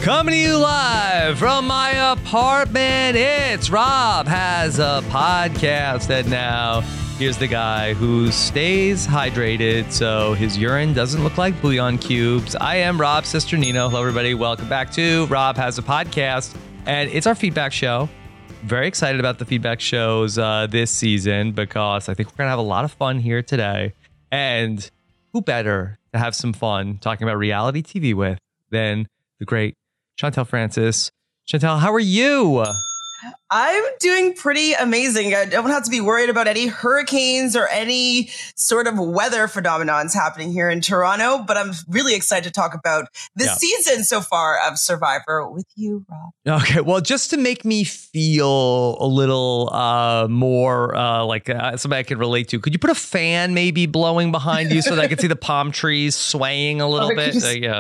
Coming to you live from my apartment, it's Rob Has a Podcast. And now, here's the guy who stays hydrated so his urine doesn't look like bouillon cubes. I am Rob's sister Nino. Hello, everybody. Welcome back to Rob Has a Podcast. And it's our feedback show. Very excited about the feedback shows this season because I think we're going to have a lot of fun here today. And who better to have some fun talking about reality TV with than the great Chantel Francis. Chantel, how are you? I'm doing pretty amazing. I don't have to be worried about any hurricanes or any sort of weather phenomenons happening here in Toronto, but I'm really excited to talk about this season so far of Survivor with you, Rob. Okay, well, just to make me feel a little more like somebody I can relate to, could you put a fan maybe blowing behind you so that I can see the palm trees swaying a little bit?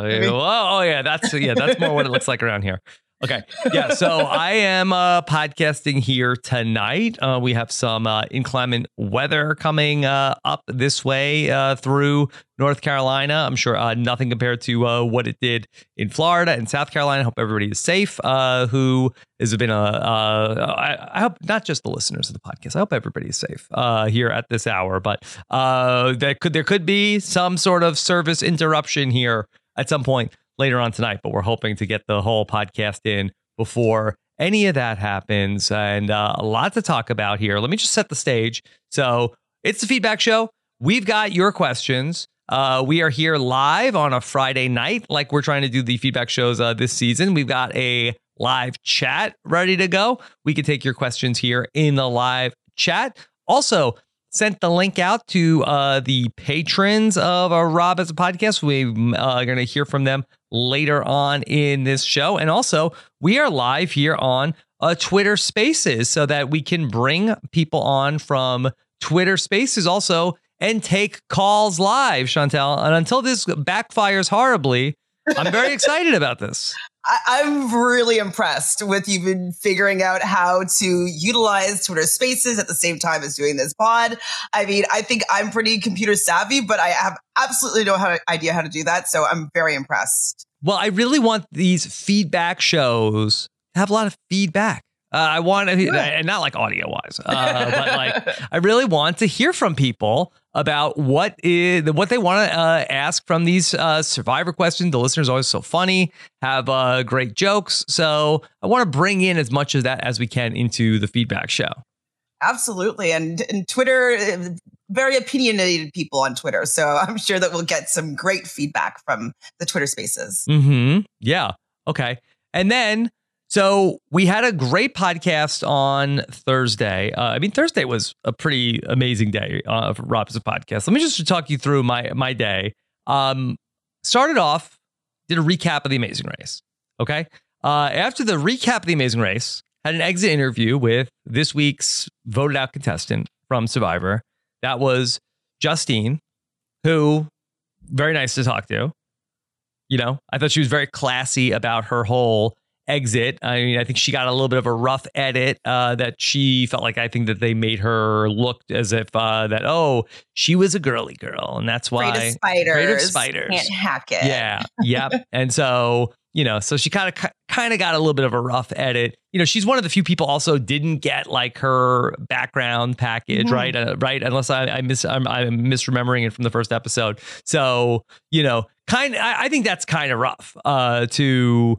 That's more what it looks like around here. Okay. Yeah. So I am podcasting here tonight. We have some inclement weather coming up this way through North Carolina. I'm sure nothing compared to what it did in Florida and South Carolina. I hope everybody is safe. Who has been I hope not just the listeners of the podcast. I hope everybody is safe here at this hour. But there could be some sort of service interruption here at some point later on tonight, but we're hoping to get the whole podcast in before any of that happens. And a lot to talk about here. Let me just set the stage. So it's the feedback show. We've got your questions. We are here live on a Friday night, like we're trying to do the feedback shows this season. We've got a live chat ready to go. We can take your questions here in the live chat. Also, sent the link out to the patrons of Rob Has a Podcast. We are going to hear from them later on in this show. And also, we are live here on Twitter Spaces so that we can bring people on from Twitter Spaces also and take calls live, Chantel. And until this backfires horribly, I'm very excited about this. I'm really impressed with you been figuring out how to utilize Twitter Spaces at the same time as doing this pod. I mean, I think I'm pretty computer savvy, but I have absolutely no idea how to do that. So I'm very impressed. Well, I really want these feedback shows to have a lot of feedback. I want to, and not like audio wise, but like I really want to hear from people about what they want to ask from these Survivor questions. The listeners are always so funny, have great jokes. So I want to bring in as much of that as we can into the feedback show. Absolutely. And Twitter, very opinionated people on Twitter. So I'm sure that we'll get some great feedback from the Twitter Spaces. Mm-hmm. Yeah. Okay. And then, so we had a great podcast on Thursday. Thursday was a pretty amazing day for Rob Has a Podcast. Let me just talk you through my day. Started off, did a recap of The Amazing Race. Okay. After the recap of The Amazing Race, had an exit interview with this week's voted out contestant from Survivor. That was Justine, who very nice to talk to. You know, I thought she was very classy about her whole exit. I mean, I think she got a little bit of a rough edit that she felt like, I think that they made her look as if she was a girly girl. And that's why afraid of spiders can't hack it. Yeah. Yep. And so, so she kind of got a little bit of a rough edit. She's one of the few people also didn't get like her background package, right? Right. Unless I'm misremembering it from the first episode. So, I think that's kind of rough to,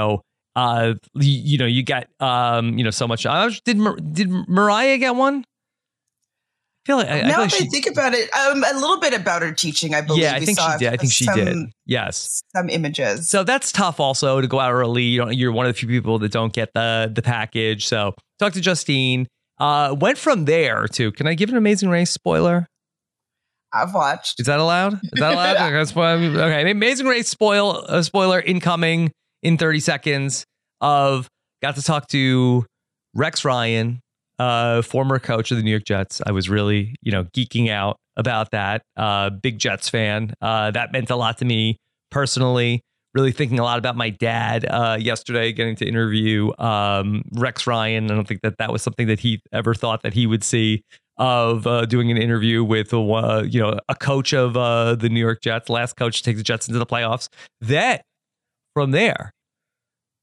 you get, so much. Did Mariah get one? I feel like now that I think about it, a little bit about her teaching, I believe. Yeah, I think she did. I think she did. Yes, some images. So that's tough. Also, to go out early, you're one of the few people that don't get the package. So talk to Justine. Went from there to. Can I give an Amazing Race spoiler? I've watched. Is that allowed? Okay, Amazing Race spoiler incoming in 30 seconds. Got to talk to Rex Ryan, former coach of the New York Jets. I was really, geeking out about that. Big Jets fan. That meant a lot to me personally. Really thinking a lot about my dad yesterday, getting to interview Rex Ryan. I don't think that was something that he ever thought that he would see, of doing an interview with a coach of the New York Jets, last coach to take the Jets into the playoffs. That from there,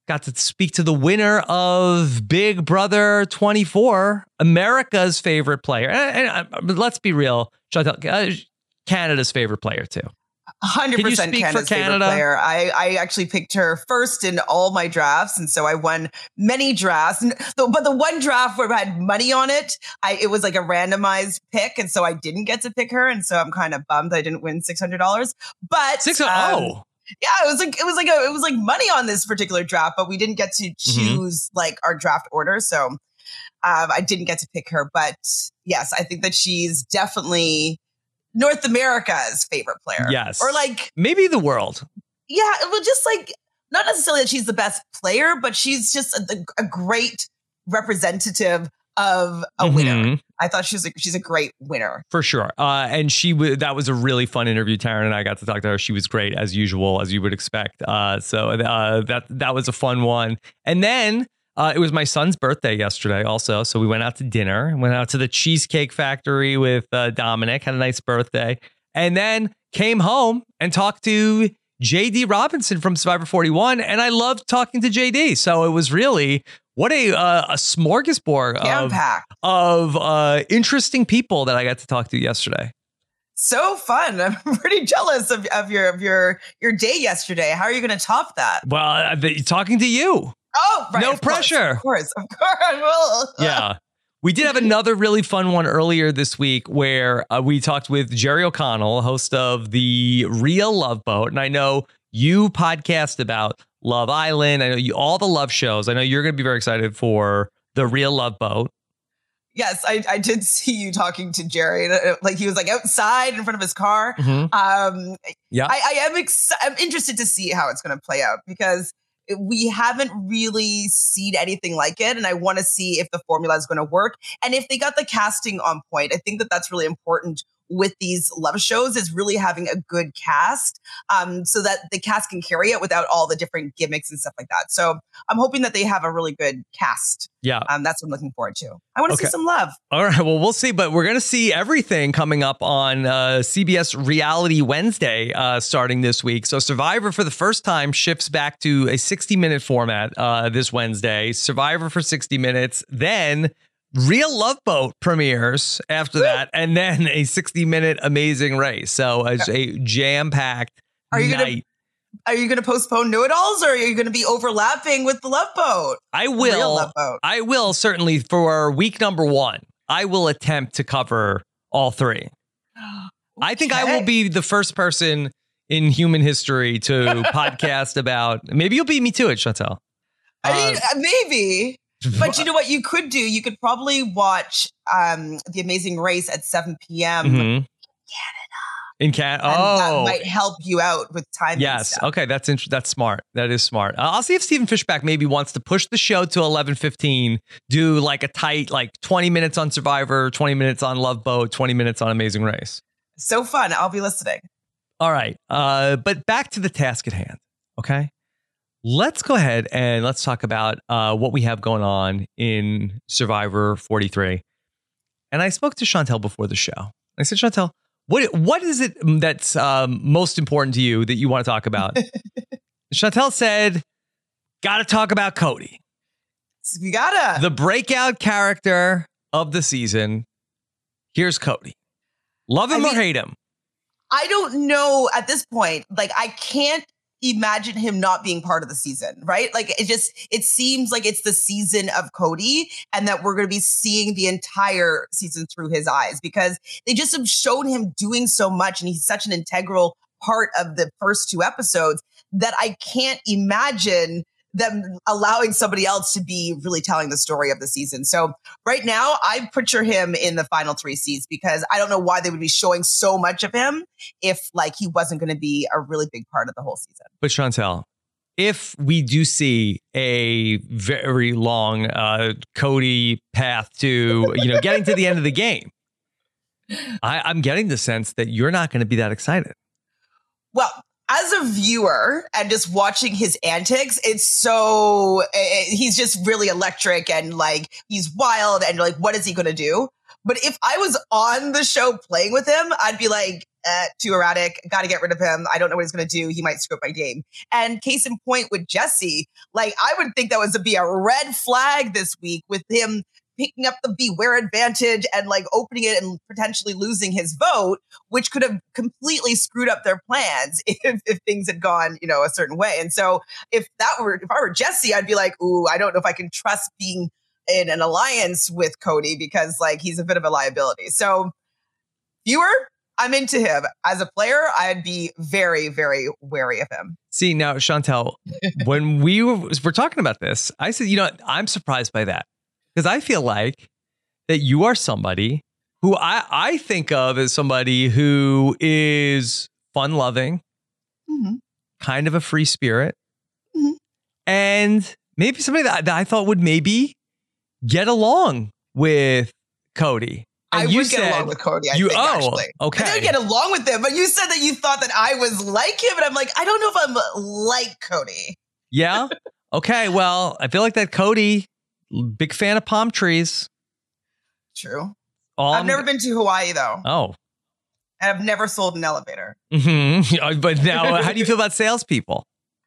got to speak to the winner of Big Brother 24, America's favorite player. And let's be real, Canada's favorite player too. 100% Canada's favorite player. I actually picked her first in all my drafts, and so I won many drafts. But the one draft where I had money on it, it was like a randomized pick, and so I didn't get to pick her, and so I'm kind of bummed I didn't win $600. But yeah, it was like money on this particular draft, but we didn't get to choose like our draft order, so I didn't get to pick her. But yes, I think that she's definitely North America's favorite player. Yes. Or like maybe the world. Yeah. Well, just like, not necessarily that she's the best player, but she's just a great representative of a winner. I thought she's a great winner. For sure. And that was a really fun interview. Taryn and I got to talk to her. She was great as usual, as you would expect. So that was a fun one. And then it was my son's birthday yesterday also. So we went out to dinner and went out to the Cheesecake Factory with Dominic, had a nice birthday, and then came home and talked to JD Robinson from Survivor 41. And I loved talking to JD. So it was really what a smorgasbord of interesting people that I got to talk to yesterday. So fun. I'm pretty jealous of your day yesterday. How are you going to top that? Well, talking to you. Oh, right. No pressure. Of course. I will. Yeah. We did have another really fun one earlier this week where we talked with Jerry O'Connell, host of the Real Love Boat. And I know you podcast about Love Island. I know all the love shows. I know you're going to be very excited for the Real Love Boat. Yes, I did see you talking to Jerry. Like he was like outside in front of his car. Yeah. I'm interested to see how it's going to play out because we haven't really seen anything like it. And I want to see if the formula is going to work. And if they got the casting on point, I think that that's really important with these love shows is really having a good cast so that the cast can carry it without all the different gimmicks and stuff like that. So I'm hoping that they have a really good cast. Yeah. That's what I'm looking forward to. I want to see some love. All right. Well, we'll see. But we're going to see everything coming up on CBS Reality Wednesday starting this week. So Survivor for the first time shifts back to a 60-minute format this Wednesday. Survivor for 60 minutes. Then Real Love Boat premieres after that, and then a 60-minute Amazing Race. So it's a jam-packed night. Are you going to postpone Know-It-Alls, or are you going to be overlapping with the Love Boat? I will. Real Love Boat. I will certainly for week number 1. I will attempt to cover all 3. Okay. I think I will be the first person in human history to podcast about. Maybe you'll beat me to it, Chantel. I mean, maybe. But you know what you could do? You could probably watch The Amazing Race at 7 p.m. In Canada. That might help you out with time. Yes. Okay. That's smart. That is smart. I'll see if Stephen Fishbach maybe wants to push the show to 11:15. Do like a tight 20 minutes on Survivor, 20 minutes on Love Boat, 20 minutes on Amazing Race. So fun. I'll be listening. All right. But back to the task at hand. Okay. Let's go ahead and let's talk about what we have going on in Survivor 43. And I spoke to Chantel before the show. I said, Chantel, what is it that's most important to you that you want to talk about? Chantel said, got to talk about Cody. You gotta. The breakout character of the season. Here's Cody. Love him or hate him? I don't know at this point. Like, I can't imagine him not being part of the season, right? Like it seems like it's the season of Cody and that we're going to be seeing the entire season through his eyes because they just have shown him doing so much and he's such an integral part of the first 2 episodes that I can't imagine them allowing somebody else to be really telling the story of the season. So right now I picture him in the final 3 seeds because I don't know why they would be showing so much of him if he wasn't going to be a really big part of the whole season. But Chantel, if we do see a very long Cody path to, getting to the end of the game, I'm getting the sense that you're not going to be that excited. Well, as a viewer and just watching his antics, he's just really electric and he's wild and what is he going to do? But if I was on the show playing with him, I'd be like, too erratic. Got to get rid of him. I don't know what he's going to do. He might screw up my game. And case in point with Jesse, like I would think that was to be a red flag this week with him picking up the beware advantage and like opening it and potentially losing his vote, which could have completely screwed up their plans if things had gone, a certain way. And so if I were Jesse, I'd be like, ooh, I don't know if I can trust being in an alliance with Cody because like he's a bit of a liability. So viewer, I'm into him. As a player, I'd be very, very wary of him. See, now, Chantel, when we were talking about this, I said, I'm surprised by that. Because I feel like that you are somebody who I think of as somebody who is fun-loving, kind of a free spirit, and maybe somebody that I thought would maybe get along with Cody. And I would get along with Cody, I think, actually. Okay. I didn't get along with him, but you said that you thought that I was like him, and I'm like, I don't know if I'm like Cody. Yeah? Okay, well, I feel like that Cody... Big fan of palm trees. True. I've never been to Hawaii, though. Oh. And I've never sold an elevator. But now, how do you feel about salespeople?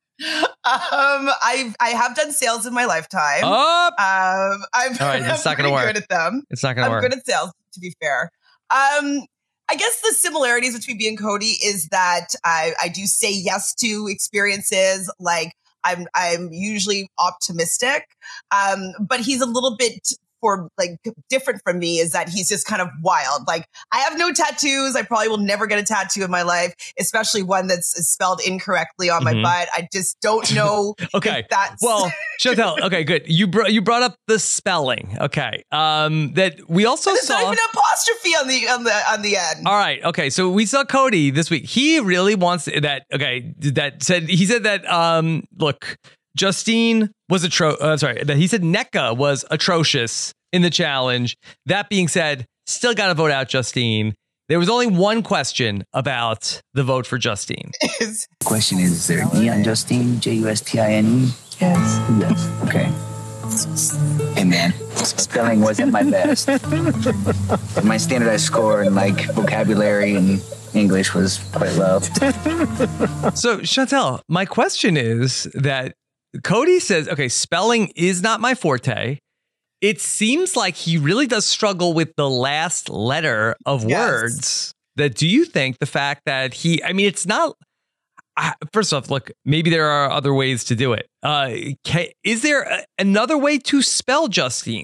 I have done sales in my lifetime. Oh! I'm it's not going to work. Good at them. It's not going to work. I'm good at sales, to be fair. I guess the similarities between me and Cody is that I do say yes to experiences. Like, I'm usually optimistic, but he's a little bit different from me is that he's just kind of wild. Like I have no tattoos. I probably will never get a tattoo in my life, especially one that's spelled incorrectly on my butt. I just don't know. Okay. That's well, Chantel. Okay, good. You brought up the spelling. Okay. That we also There's saw not even an apostrophe on the end. All right. Okay. So we saw Cody this week. He really wants that. Okay. He said that. Look. Justine was that he said Nneka was atrocious in the challenge. That being said, still got to vote out Justine. There was only one question about the vote for Justine. The question is there an E on Justine? Justine? Yes. Okay. Hey man, spelling wasn't my best. My standardized score in vocabulary and English was quite low. So Chantel, my question is that Cody says, okay, spelling is not my forte. It seems like he really does struggle with the last letter of words. Do you think the fact that it's not, first off, look, maybe there are other ways to do it. Is there another way to spell Justine?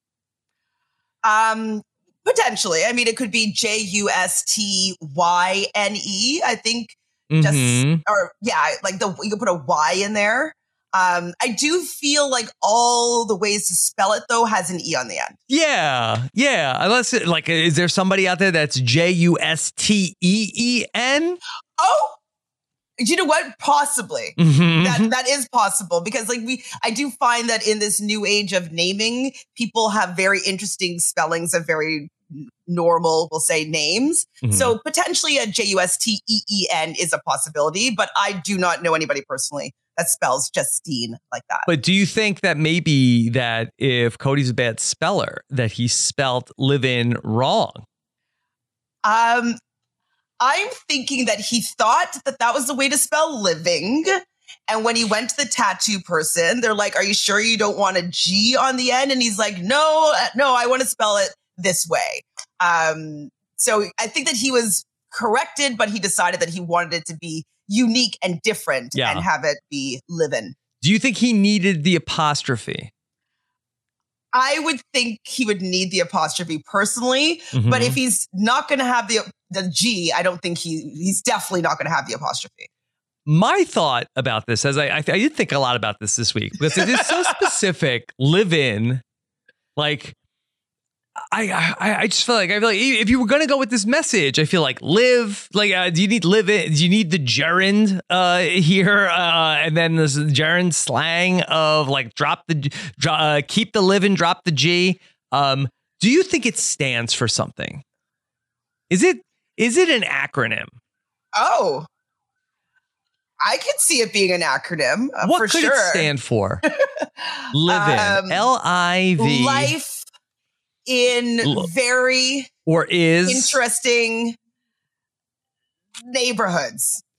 Potentially. I mean, it could be Justyne, I think. You could put a Y in there. I do feel like all the ways to spell it, though, has an E on the end. Yeah. Unless, is there somebody out there that's Justeen? Oh, you know what? Possibly. That is possible because, I do find that in this new age of naming, people have very interesting spellings of very normal, we'll say, names. So potentially a Justeen is a possibility, but I do not know anybody personally that spells Justine like that. But do you think that maybe that if Cody's a bad speller, that he spelled live-in wrong? I'm thinking that he thought that was the way to spell living. And when he went to the tattoo person, they're like, are you sure you don't want a G on the end? And he's like, no, I want to spell it this way. So I think that he was corrected, but he decided that he wanted it to be unique and different and have it be living. Do you think he needed the apostrophe? I would think he would need the apostrophe personally, but if he's not going to have the G, I don't think he's definitely not going to have the apostrophe. My thought about this, as I did think a lot about this week, because it is so specific, live in, I just feel like if you were going to go with this message, I feel like live, do you need live in? Do you need the gerund here? And then this gerund slang of keep the live in, drop the G. Do you think it stands for something? Is it an acronym? Oh, I could see it being an acronym. What could it stand for? Live in, LIV. Life in very or is interesting neighborhoods.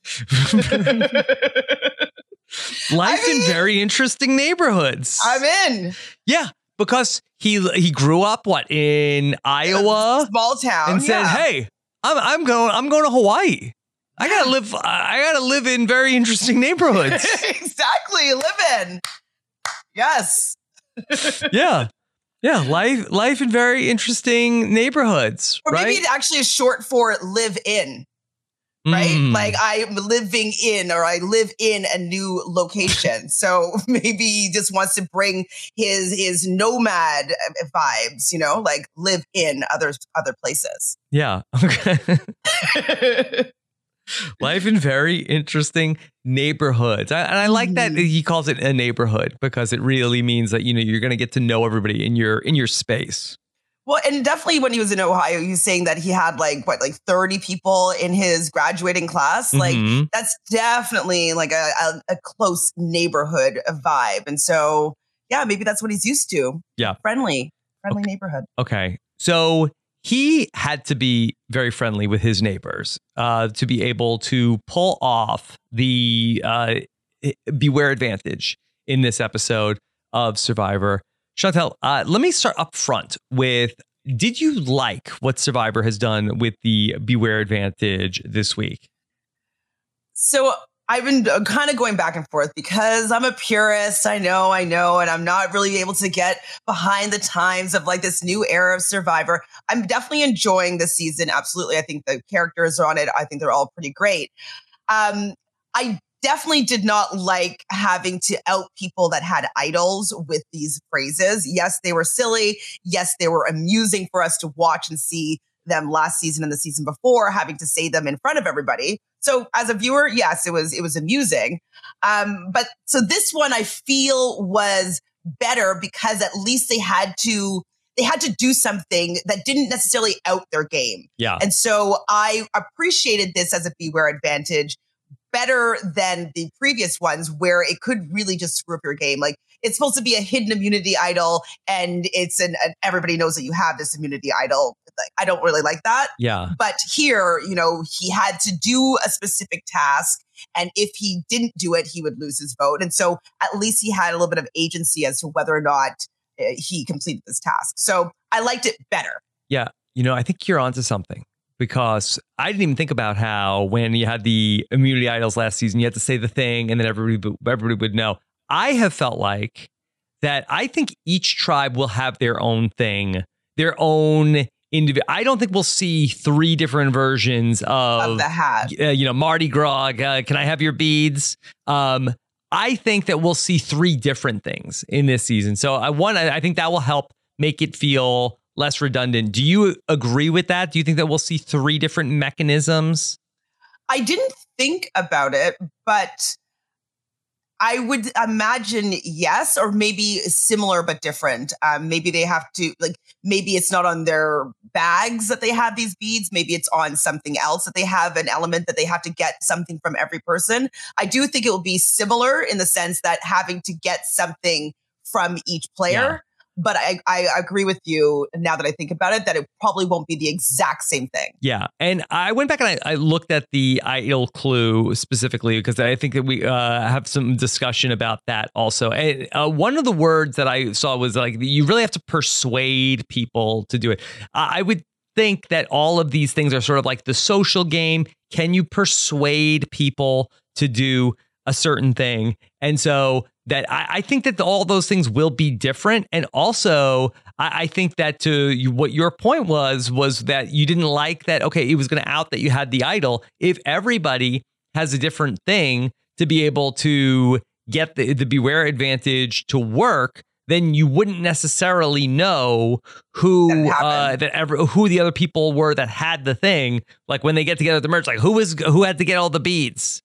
Life in very interesting neighborhoods. I'm in. Yeah, because he grew up in Iowa, small town, and said, "Hey, I'm going to Hawaii. I gotta live in very interesting neighborhoods." Exactly, live in. Yes. Yeah. Life in very interesting neighborhoods, or right? maybe it actually is short for live in. Right? Like I'm living in, or I live in a new location. So maybe he just wants to bring his nomad vibes, like live in other places. Yeah. Okay. Life in very interesting neighborhoods. And I like that he calls it a neighborhood, because it really means that, you're going to get to know everybody in your space. Well, and definitely when he was in Ohio, he was saying that he had like 30 people in his graduating class. Like that's definitely like a close neighborhood vibe. And so, yeah, maybe that's what he's used to. Yeah. Friendly neighborhood. Okay. So he had to be very friendly with his neighbors to be able to pull off the Beware advantage in this episode of Survivor. Chantel, let me start up front with, did you like what Survivor has done with the Beware advantage this week? So I've been kind of going back and forth because I'm a purist. I know, and I'm not really able to get behind the times of like this new era of Survivor. I'm definitely enjoying this season. Absolutely. I think the characters are on it. I think they're all pretty great. I definitely did not like having to out people that had idols with these phrases. Yes, they were silly. Yes, they were amusing for us to watch and see them last season and the season before, having to say them in front of everybody. So as a viewer, yes, it was amusing. But so this one I feel was better because at least they had to do something that didn't necessarily out their game. Yeah. And so I appreciated this as a Beware advantage better than the previous ones where it could really just screw up your game. Like it's supposed to be a hidden immunity idol and it's everybody knows that you have this immunity idol. Like, I don't really like that. Yeah. But here, he had to do a specific task. And if he didn't do it, he would lose his vote. And so at least he had a little bit of agency as to whether or not he completed this task. So I liked it better. Yeah. I think you're onto something. Because I didn't even think about how when you had the immunity idols last season, you had to say the thing and then everybody would know. I have felt like that I think each tribe will have their own thing, their own individual. I don't think we'll see 3 different versions of the hat. Mardi Gras. Can I have your beads? I think that we'll see 3 different things in this season. So I think that will help make it feel less redundant. Do you agree with that? Do you think that we'll see 3 different mechanisms? I didn't think about it, but I would imagine yes, or maybe similar but different. Maybe they have to, maybe it's not on their bags that they have these beads. Maybe it's on something else that they have an element that they have to get something from every person. I do think it will be similar in the sense that having to get something from each player. Yeah. But I agree with you now that I think about it, that it probably won't be the exact same thing. Yeah. And I went back and I looked at the idol clue specifically because I think that we have some discussion about that also. And one of the words that I saw was like, you really have to persuade people to do it. I would think that all of these things are sort of like the social game. Can you persuade people to do a certain thing? And so that I think that all those things will be different. And also, I think that what your point was that you didn't like that, okay, it was going to out that you had the idol. If everybody has a different thing to be able to get the Beware advantage to work, then you wouldn't necessarily know who the other people were that had the thing. Like when they get together at the merge, like who had to get all the beads.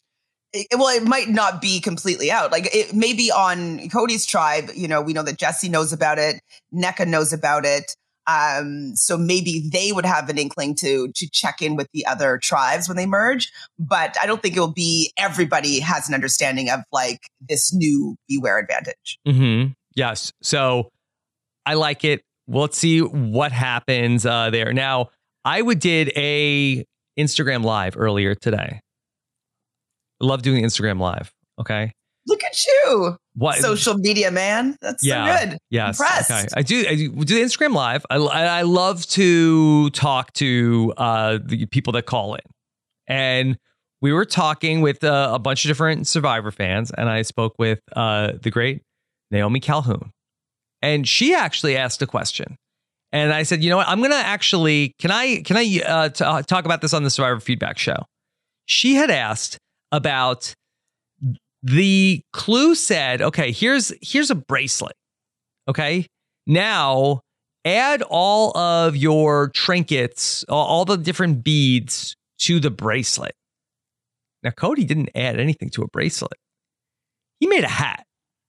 It might not be completely out. Like it may be on Cody's tribe. We know that Jesse knows about it. NECA knows about it. So maybe they would have an inkling to check in with the other tribes when they merge. But I don't think it will be everybody has an understanding of like this new Beware advantage. Mm-hmm. Yes. So I like it. Well, let's see what happens there. Now, I did a Instagram Live earlier today. I love doing Instagram Live. Okay. Look at you. What social media man? That's so good. Yes. Impressed. Okay. I do the Instagram Live. I love to talk to the people that call in. And we were talking with a bunch of different Survivor fans, and I spoke with the great Naomi Calhoun. And she actually asked a question. And I said, you know what? I'm going to actually, can I talk about this on the Survivor Feedback Show? She had asked about the clue said, okay, here's a bracelet. Okay. Now add all of your trinkets, all the different beads to the bracelet. Now, Cody didn't add anything to a bracelet. He made a hat.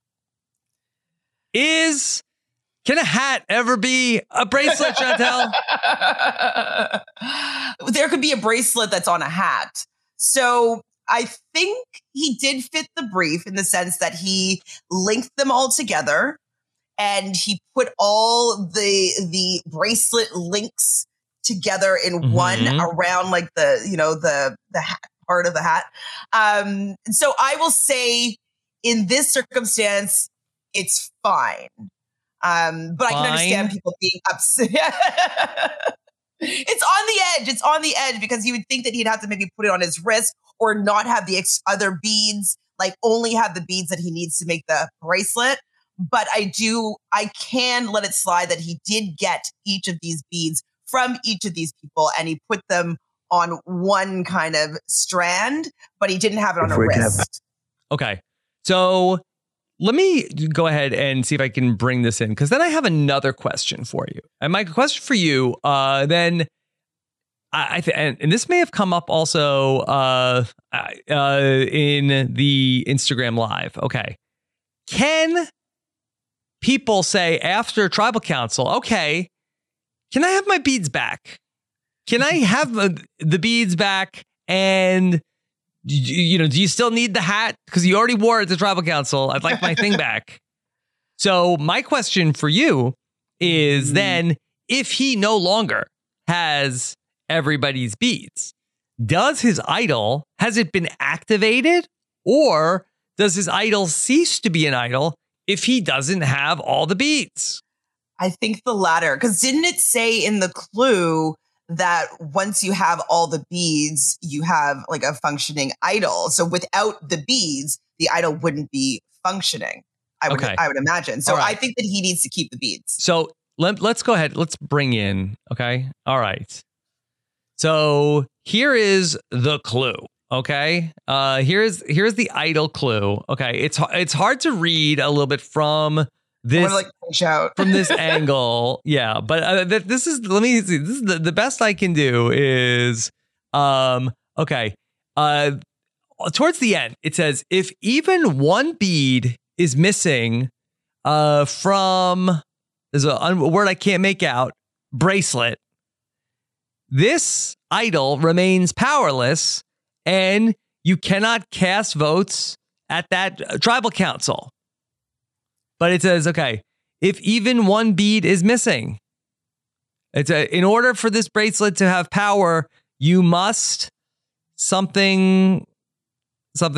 Can a hat ever be a bracelet, Chantel? There could be a bracelet that's on a hat. So I think he did fit the brief in the sense that he linked them all together and he put all the bracelet links together in one around like the hat part of the hat. So I will say in this circumstance, it's fine. But I can understand people being upset. It's on the edge. It's on the edge because you would think that he'd have to maybe put it on his wrist or not have the other beads, like only have the beads that he needs to make the bracelet. But I can let it slide that he did get each of these beads from each of these people and he put them on one kind of strand, but he didn't have it on a wrist. Okay. So let me go ahead and see if I can bring this in, because then I have another question for you. And my question for you, then, and this may have come up also in the Instagram Live. Okay. Can people say after Tribal Council, okay, can I have my beads back? Can I have the beads back? And do you still need the hat? Because you already wore it at the Tribal Council. I'd like my thing back. So my question for you is then, if he no longer has everybody's beads, does his idol, has it been activated? Or does his idol cease to be an idol if he doesn't have all the beads? I think the latter. Because didn't it say in the clue that once you have all the beads, you have like a functioning idol? So without the beads, the idol wouldn't be functioning. I would imagine. So I think that he needs to keep the beads. So let's go ahead. Let's bring in. Okay. All right. So here is the clue. Okay. Here's the idol clue. Okay. It's hard to read a little bit from this, from this angle. Yeah. But this is, let me see. This is the best I can do is, okay. Towards the end, it says, if even one bead is missing, from, there's a word I can't make out, bracelet, this idol remains powerless and you cannot cast votes at that tribal council. But it says, okay, if even one bead is missing, in order for this bracelet to have power, you must something. So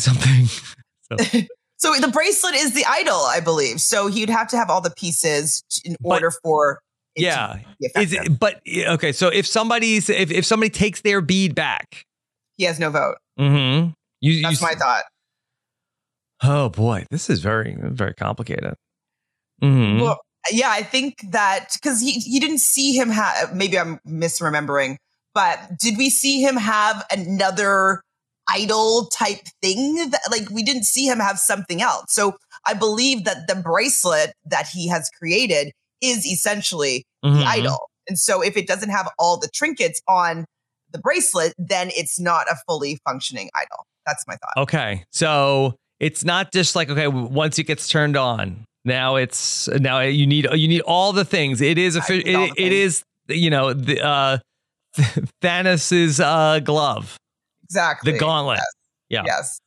So the bracelet is the idol, I believe. So he'd have to have all the pieces in order for it to be effective. Okay. So if somebody takes their bead back, he has no vote. Mm-hmm. That's my thought. Oh boy, this is very, very complicated. Mm-hmm. Well, yeah, I think that because you didn't see him have. Maybe I'm misremembering, but did we see him have another idol type thing? That, like, we didn't see him have something else. So I believe that the bracelet that he has created is essentially the idol. And so if it doesn't have all the trinkets on the bracelet, then it's not a fully functioning idol. That's my thought. Okay. So it's not just like, okay, once it gets turned on, now you need all the things. It is it is, the Thanos's glove. Exactly. The gauntlet. Yes. Yeah. Yes.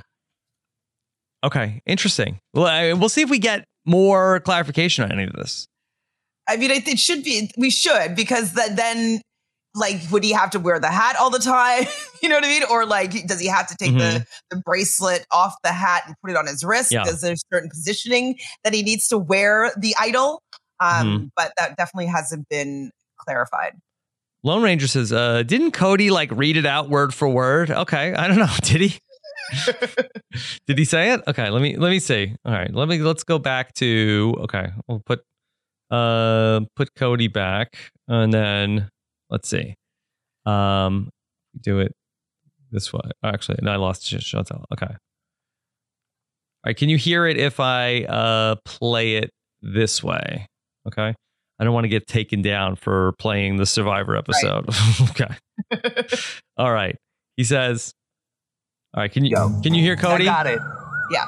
Okay. Interesting. Well, we'll see if we get more clarification on any of this. I mean, it should be. We should, because then like, would he have to wear the hat all the time? You know what I mean? Or like, does he have to take the bracelet off the hat and put it on his wrist? Yeah. Is there certain positioning that he needs to wear the idol? But that definitely hasn't been clarified. Lone Ranger says, didn't Cody like read it out word for word? Okay. I don't know. Did he? Did he say it? Okay. Let me see. All right. Let's go back to, okay. We'll put Cody back and then let's see. Do it this way. Actually, no, I lost Chantel. Okay. All right. Can you hear it if I play it this way? Okay. I don't want to get taken down for playing the Survivor episode. Right. Okay. All right. He says, all right, can you hear Cody? I got it. Yeah.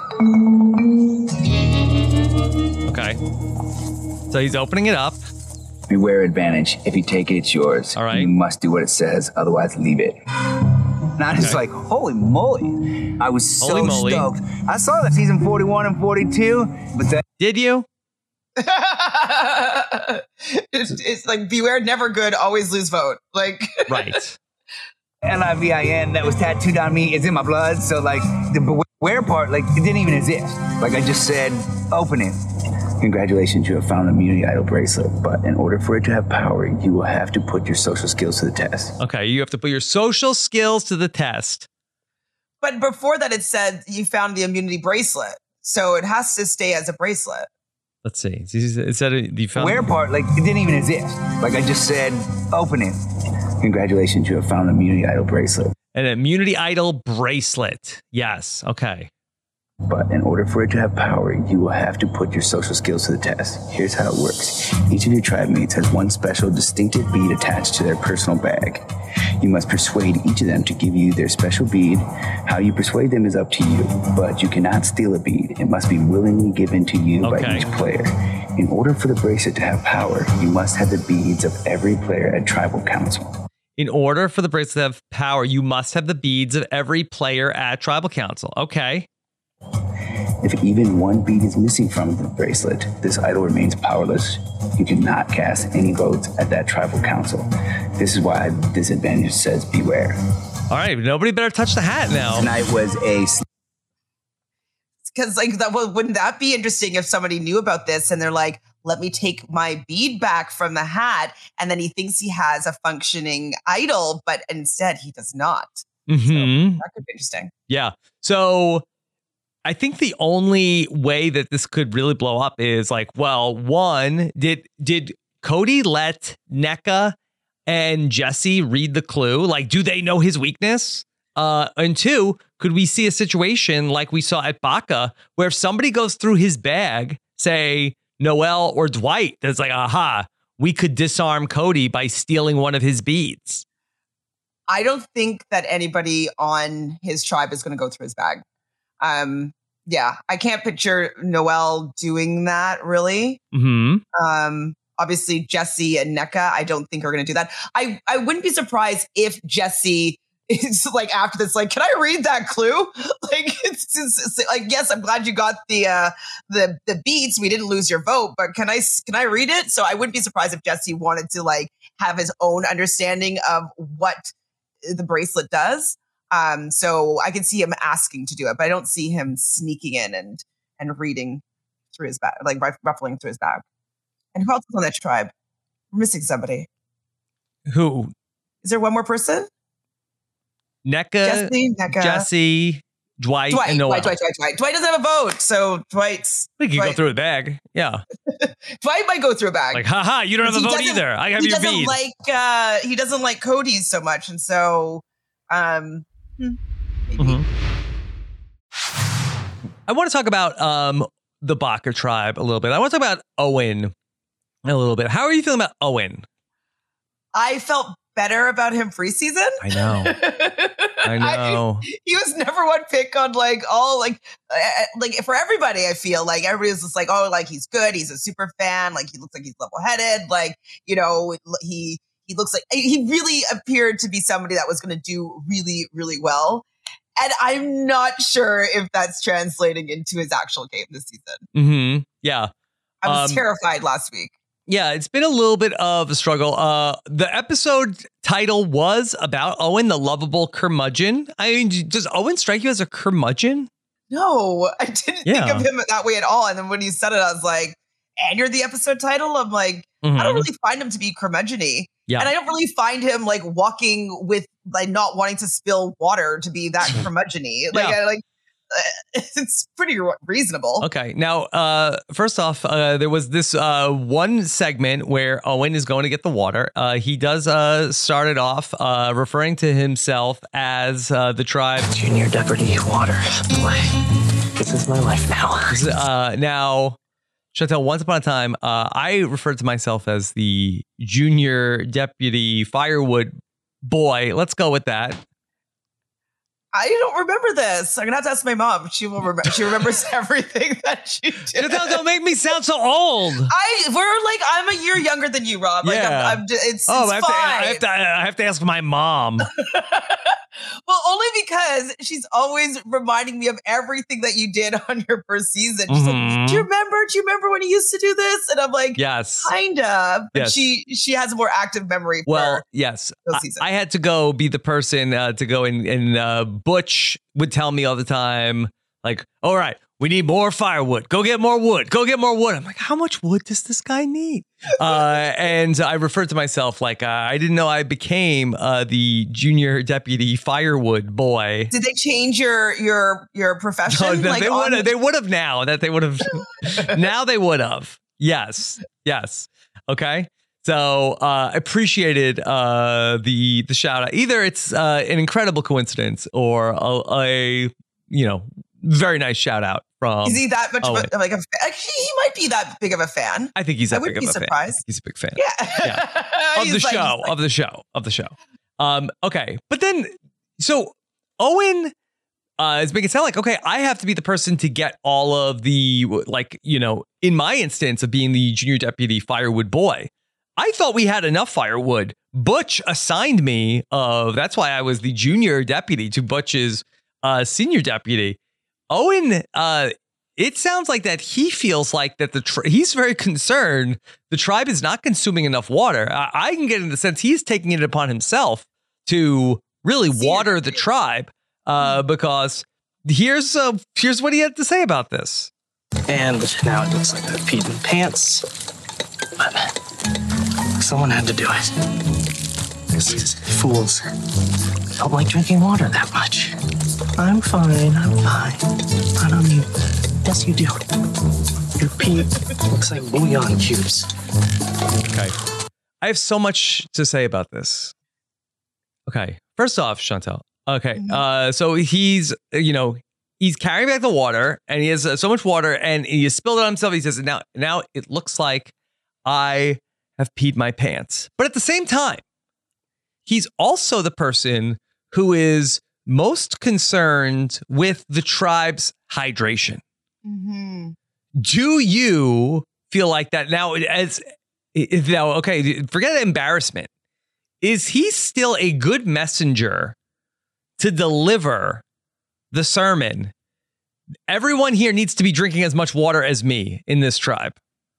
Okay. So he's opening it up. Beware advantage. If you take it, it's yours. All right. You must do what it says, otherwise leave it. And I was like, holy moly. I was so stoked. I saw that season 41 and 42, but then... Did you? It's like, beware, never good, always lose vote. Like, right. LIVIN that was tattooed on me is in my blood. So like the beware part, like it didn't even exist. Like I just said, open it. Congratulations, you have found an immunity idol bracelet. But in order for it to have power, you will have to put your social skills to the test. Okay, you have to put your social skills to the test. But before that, it said you found the immunity bracelet. So it has to stay as a bracelet. Let's see. It said you found the wear part, like it didn't even exist. Like I just said, open it. Congratulations, you have found an immunity idol bracelet. An immunity idol bracelet. Yes. Okay. But in order for it to have power, you will have to put your social skills to the test. Here's how it works. Each of your tribe mates has one special distinctive bead attached to their personal bag. You must persuade each of them to give you their special bead. How you persuade them is up to you, but you cannot steal a bead. It must be willingly given to you by each player. In order for the bracelet to have power, you must have the beads of every player at Tribal Council. In order for the bracelet to have power, you must have the beads of every player at Tribal Council. Okay. If even one bead is missing from the bracelet, this idol remains powerless. You cannot cast any votes at that Tribal Council. This is why this advantage says beware. All right, nobody better touch the hat now. Tonight was a... Because like wouldn't that be interesting if somebody knew about this and they're like, let me take my bead back from the hat, and then he thinks he has a functioning idol, but instead he does not. Mm-hmm. So that could be interesting. Yeah. So I think the only way that this could really blow up is like, well, one, did Cody let NECA and Jesse read the clue? Like, do they know his weakness? And two, could we see a situation like we saw at Baca where if somebody goes through his bag, say Noel or Dwight, that's like, aha, we could disarm Cody by stealing one of his beads. I don't think that anybody on his tribe is going to go through his bag. Yeah, I can't picture Noel doing that really. Mm-hmm. Obviously Jesse and NECA, I don't think are going to do that. I wouldn't be surprised if Jesse is like after this, like, can I read that clue? Like, it's like, yes, I'm glad you got the beats. We didn't lose your vote, but can I read it? So I wouldn't be surprised if Jesse wanted to like have his own understanding of what the bracelet does. So I can see him asking to do it, but I don't see him sneaking in and reading through his bag, like ruffling through his bag. And who else is on that tribe? We're missing somebody. Who? Is there one more person? NECA, Jesse, Dwight, and Noel. Dwight doesn't have a vote, so Dwight's... I think you go through a bag, yeah. Dwight might go through a bag. Like, haha, you don't have a vote either. I have your bead. He doesn't like Cody's so much, and so... maybe. Mm-hmm. I want to talk about the Baca tribe a little bit. I want to talk about Owen a little bit. How are you feeling about Owen? I felt better about him preseason. I know. He was number one pick on like all like for everybody. I feel like everybody was just like, oh, like he's good. He's a super fan. Like he looks like he's level headed. Like, you know, he looks like he really appeared to be somebody that was going to do really, really well. And I'm not sure if that's translating into his actual game this season. Mm-hmm. Yeah. I was terrified last week. Yeah, it's been a little bit of a struggle. The episode title was about Owen, the lovable curmudgeon. I mean, does Owen strike you as a curmudgeon? No, I didn't think of him that way at all. And then when you said it, I was like, and you're the episode title? I'm like, I don't really find him to be curmudgeon-y. Yeah. And I don't really find him like walking with like not wanting to spill water to be that curmudgeon-y. It's pretty reasonable. Okay. Now, first off, there was this one segment where Owen is going to get the water. He does start it off referring to himself as the tribe Junior Deputy Water Boy. This is my life now. Now, Chantel, once upon a time, I referred to myself as the Junior Deputy Firewood Boy. Let's go with that. I don't remember this. I'm gonna have to ask my mom. She will remember. She remembers everything that she did. Don't make me sound so old. I'm a year younger than you, Rob. Like, yeah. It's fine. I have to ask my mom. Well, only because she's always reminding me of everything that you did on your first season. She's like, do you remember when you used to do this? And I'm like, yes, kinda. But yes. She has a more active memory. Well, yes, I had to go be the person to go and Butch would tell me all the time, like, all right, we need more firewood. Go get more wood. Go get more wood. I'm like, how much wood does this guy need? And I referred to myself like I didn't know I became the Junior Deputy Firewood Boy. Did they change your profession? No, they would have now. Now they would have. Yes. Okay. So I appreciated the shout out. Either it's an incredible coincidence or a very nice shout out from. Is he that much of a he might be that big of a fan. I think he's that big of a fan. I wouldn't be surprised. He's a big fan. Yeah. Of the show. Okay. But then, so Owen is making it sound like, okay, I have to be the person to get all of the, in my instance of being the Junior Deputy Firewood Boy. I thought we had enough firewood. Butch assigned me that's why I was the junior deputy to Butch's senior deputy. Owen, it sounds like that he feels like that he's very concerned the tribe is not consuming enough water. I can get in the sense he's taking it upon himself to really water the tribe because here's what he had to say about this. And now it looks like I've peed in pants, but someone had to do it. Because these fools don't like drinking water that much. I'm fine. I don't need. Yes, you do. Your pee looks like bouillon cubes. Okay. I have so much to say about this. Okay. First off, Chantel. Okay. So he's carrying back the water and he has so much water and he has spilled it on himself. He says, now it looks like I have peed my pants. But at the same time, he's also the person who is most concerned with the tribe's hydration. Mm-hmm. Do you feel like that now? Okay, forget embarrassment. Is he still a good messenger to deliver the sermon? Everyone here needs to be drinking as much water as me in this tribe.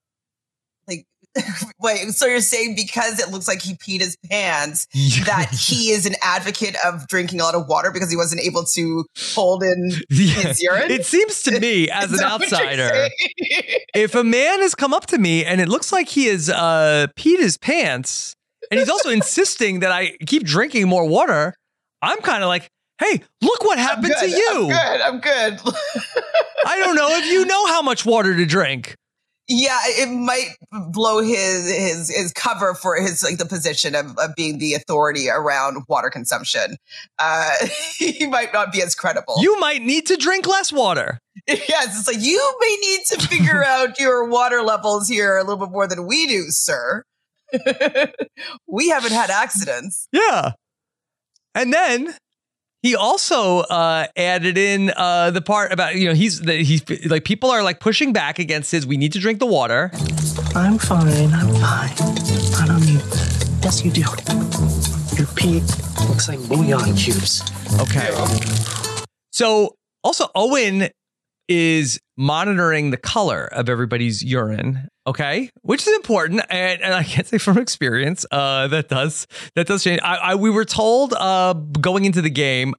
Wait, so you're saying because it looks like he peed his pants that he is an advocate of drinking a lot of water because he wasn't able to hold in his urine? It seems to me as an outsider, if a man has come up to me and it looks like he has peed his pants and he's also insisting that I keep drinking more water, I'm kind of like, hey, look what happened to you. I'm good. I don't know if you know how much water to drink. Yeah, it might blow his cover for his the position of being the authority around water consumption. He might not be as credible. You might need to drink less water. Yes, it's like you may need to figure out your water levels here a little bit more than we do, sir. We haven't had accidents. Yeah, and then he also added in the part about, he's like, people are like pushing back against his, we need to drink the water. I'm fine. I don't need. Yes, you do. Your pee looks like bouillon cubes. Okay. So also Owen is monitoring the color of everybody's urine. Okay, which is important, and I can't say from experience that does change. We were told going into the game,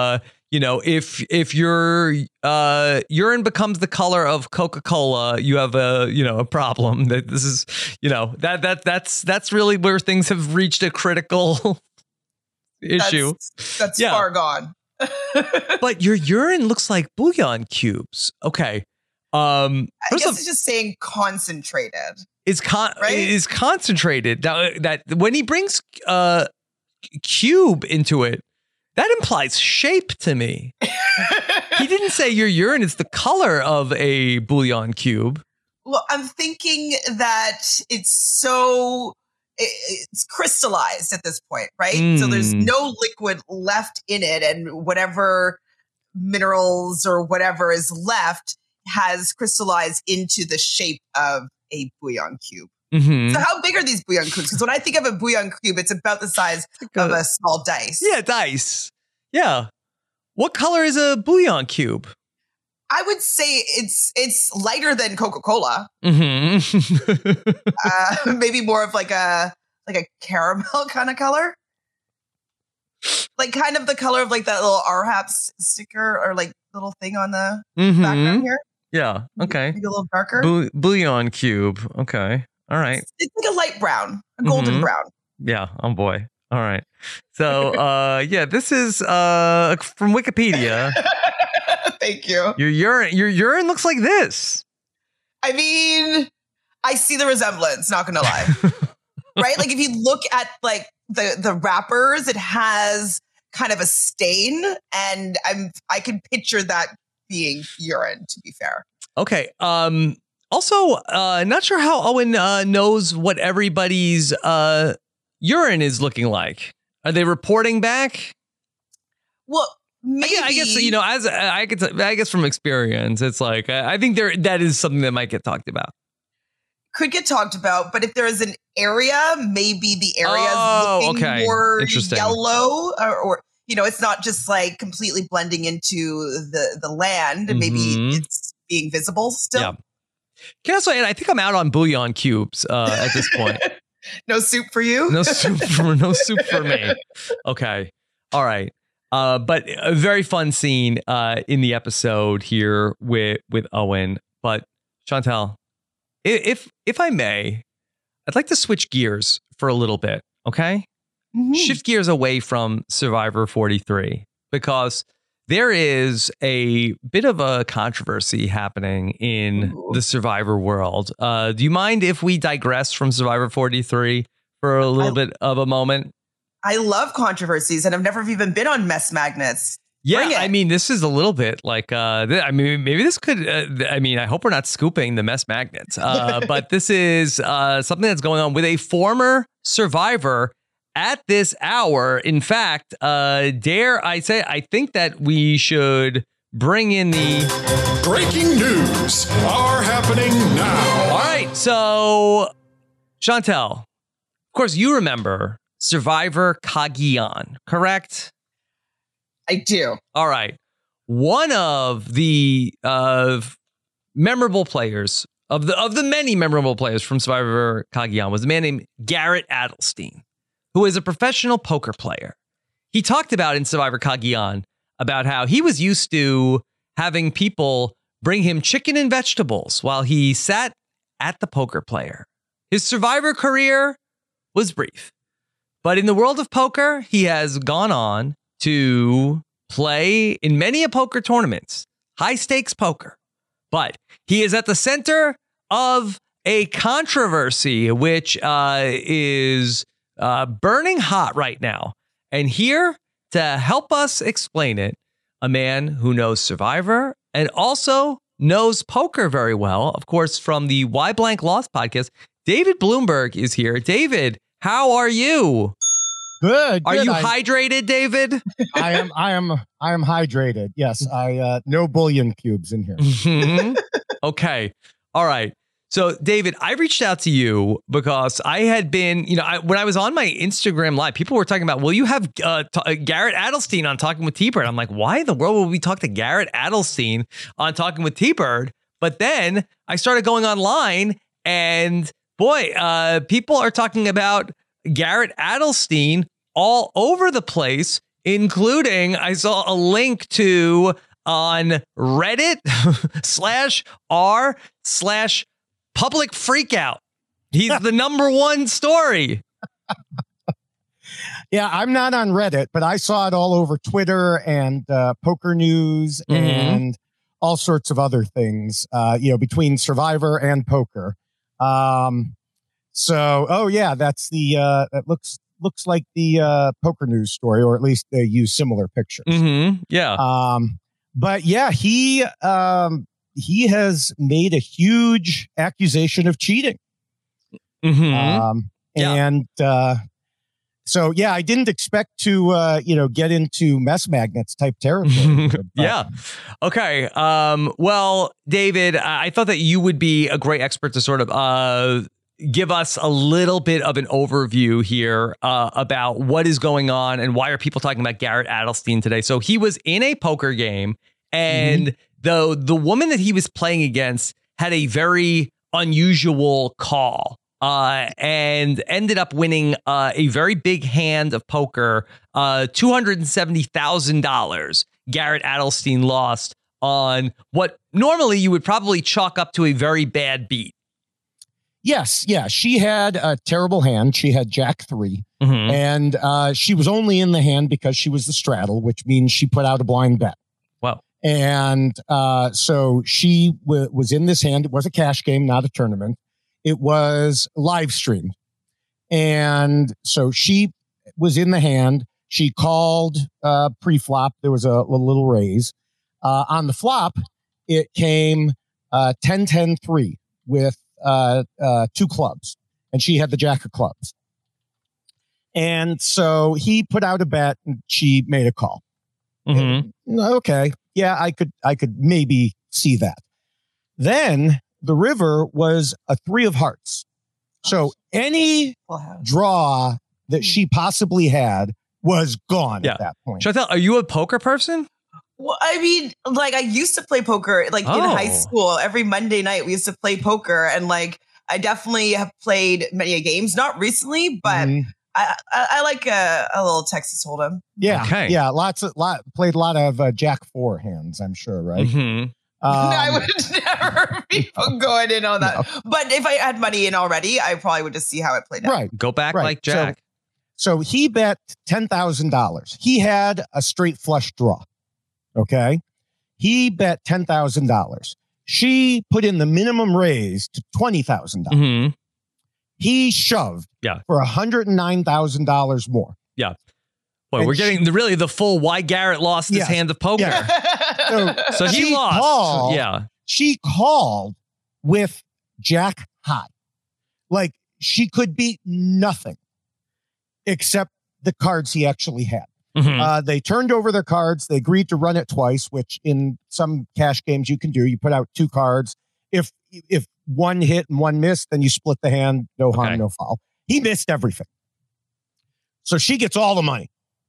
if your urine becomes the color of Coca-Cola, you have a problem. That this is that's really where things have reached a critical issue. That's far gone. But your urine looks like bouillon cubes. Okay. I guess it's just saying concentrated. Is concentrated. Now, that when he brings cube into it, that implies shape to me. He didn't say your urine is the color of a bouillon cube. Well, I'm thinking that it's crystallized at this point, right? So there's no liquid left in it, and whatever minerals or whatever is left has crystallized into the shape of a bouillon cube. Mm-hmm. So how big are these bouillon cubes? Because when I think of a bouillon cube, it's about the size of a small dice. Yeah, dice. Yeah. What color is a bouillon cube? I would say it's lighter than Coca-Cola. Mm-hmm. Maybe more of like a caramel kind of color. Like kind of the color of like that little RHAPS sticker or like little thing on the background here. Yeah. Okay. Maybe a little darker. Bouillon cube. Okay. All right. It's like a light brown, a golden brown. Yeah. Oh boy. All right. So, this is from Wikipedia. Thank you. Your urine looks like this. I mean, I see the resemblance, not gonna lie. Right? Like if you look at like the wrappers, it has kind of a stain, and I can picture that being urine, to be fair. Okay. Also, not sure how Owen knows what everybody's urine is looking like. Are they reporting back? Well, maybe. I guess as I guess from experience, it's like I think that is something that might get talked about. Could get talked about, but if there is an area, maybe the area is looking more yellow, or it's not just like completely blending into the land. And maybe it's being visible still. Yeah. Can I also add? I think I'm out on bouillon cubes at this point. No soup for you. No soup for me. Okay. All right. But a very fun scene in the episode here with Owen. But Chantal, if I may, I'd like to switch gears for a little bit. Okay. Mm-hmm. Shift gears away from Survivor 43 because there is a bit of a controversy happening in the Survivor world. Do you mind if we digress from Survivor 43 for a little bit of a moment? I love controversies, and I've never even been on Mess Magnets. Yeah, I mean, this is a little bit like, maybe this could, I hope we're not scooping the Mess Magnets, but this is something that's going on with a former survivor at this hour. In fact, dare I say, I think that we should bring in the breaking news are happening now. All right, so Chantal, of course, you remember Survivor Cagayan, correct? I do. All right. One of the memorable players of the many memorable players from Survivor Cagayan was a man named Garrett Adelstein, who is a professional poker player. He talked about in Survivor Cagayan about how he was used to having people bring him chicken and vegetables while he sat at the poker player. His Survivor career was brief, but in the world of poker, he has gone on to play in many a poker tournaments, high stakes poker. But he is at the center of a controversy, which is burning hot right now. And here to help us explain it, a man who knows Survivor and also knows poker very well, of course, from the Why Blank Lost podcast, David Bloomberg is here. David, how are you? Good. Are you hydrated, David? I am hydrated. Yes. No bullion cubes in here. Mm-hmm. Okay. All right. So, David, I reached out to you because I had been, when I was on my Instagram Live, people were talking about, will you have Garrett Adelstein on Talking with T-Bird? I'm like, why in the world would we talk to Garrett Adelstein on Talking with T-Bird? But then I started going online and boy, people are talking about Garrett Adelstein all over the place, including I saw a link to on Reddit /r/public freakout. He's the number one story. Yeah, I'm not on Reddit, but I saw it all over Twitter and Poker News and all sorts of other things, between Survivor and poker. So, that's the, that looks like the Poker News story, or at least they use similar pictures. Yeah. But yeah, he has made a huge accusation of cheating. So yeah, I didn't expect to, get into mess magnets type territory. Yeah. Okay. Well, David, I thought that you would be a great expert to sort of give us a little bit of an overview here about what is going on and why are people talking about Garrett Adelstein today. So he was in a poker game, and the woman that he was playing against had a very unusual call. And ended up winning a very big hand of poker, $270,000. Garrett Adelstein lost on what normally you would probably chalk up to a very bad beat. Yes, yeah. She had a terrible hand. She had Jack 3, and she was only in the hand because she was the straddle, which means she put out a blind bet. Wow. And so she was in this hand. It was a cash game, not a tournament. It was live streamed. And so she was in the hand. She called pre-flop. There was a little raise. On the flop, it came 10-10-3 with 2 clubs. And she had the jack of clubs. And so he put out a bet and she made a call. Okay. Yeah, I could maybe see that. Then the river was a 3 of hearts. So any draw that she possibly had was gone at that point. Chantel, are you a poker person? Well, I mean, like I used to play poker in high school. Every Monday night we used to play poker, and I definitely have played many games. Not recently, but I like a little Texas Hold'em. Yeah. Okay. Yeah. Played a lot of Jack 4 hands, I'm sure. Right. I would never be going in on that. No. But if I had money in already, I probably would just see how it played out. Right. Go back like Jack. So he bet $10,000. He had a straight flush draw. Okay. He bet $10,000. She put in the minimum raise to $20,000. He shoved for $109,000 more. Yeah. Boy, we're getting really the full why Garrett lost his hand of poker. Yeah. So he lost. She called with Jack high. Like she could beat nothing except the cards he actually had. They turned over their cards. They agreed to run it twice, which in some cash games you can do. You put out 2 cards. If one hit and one missed, then you split the hand. No harm, no foul. He missed everything. So she gets all the money.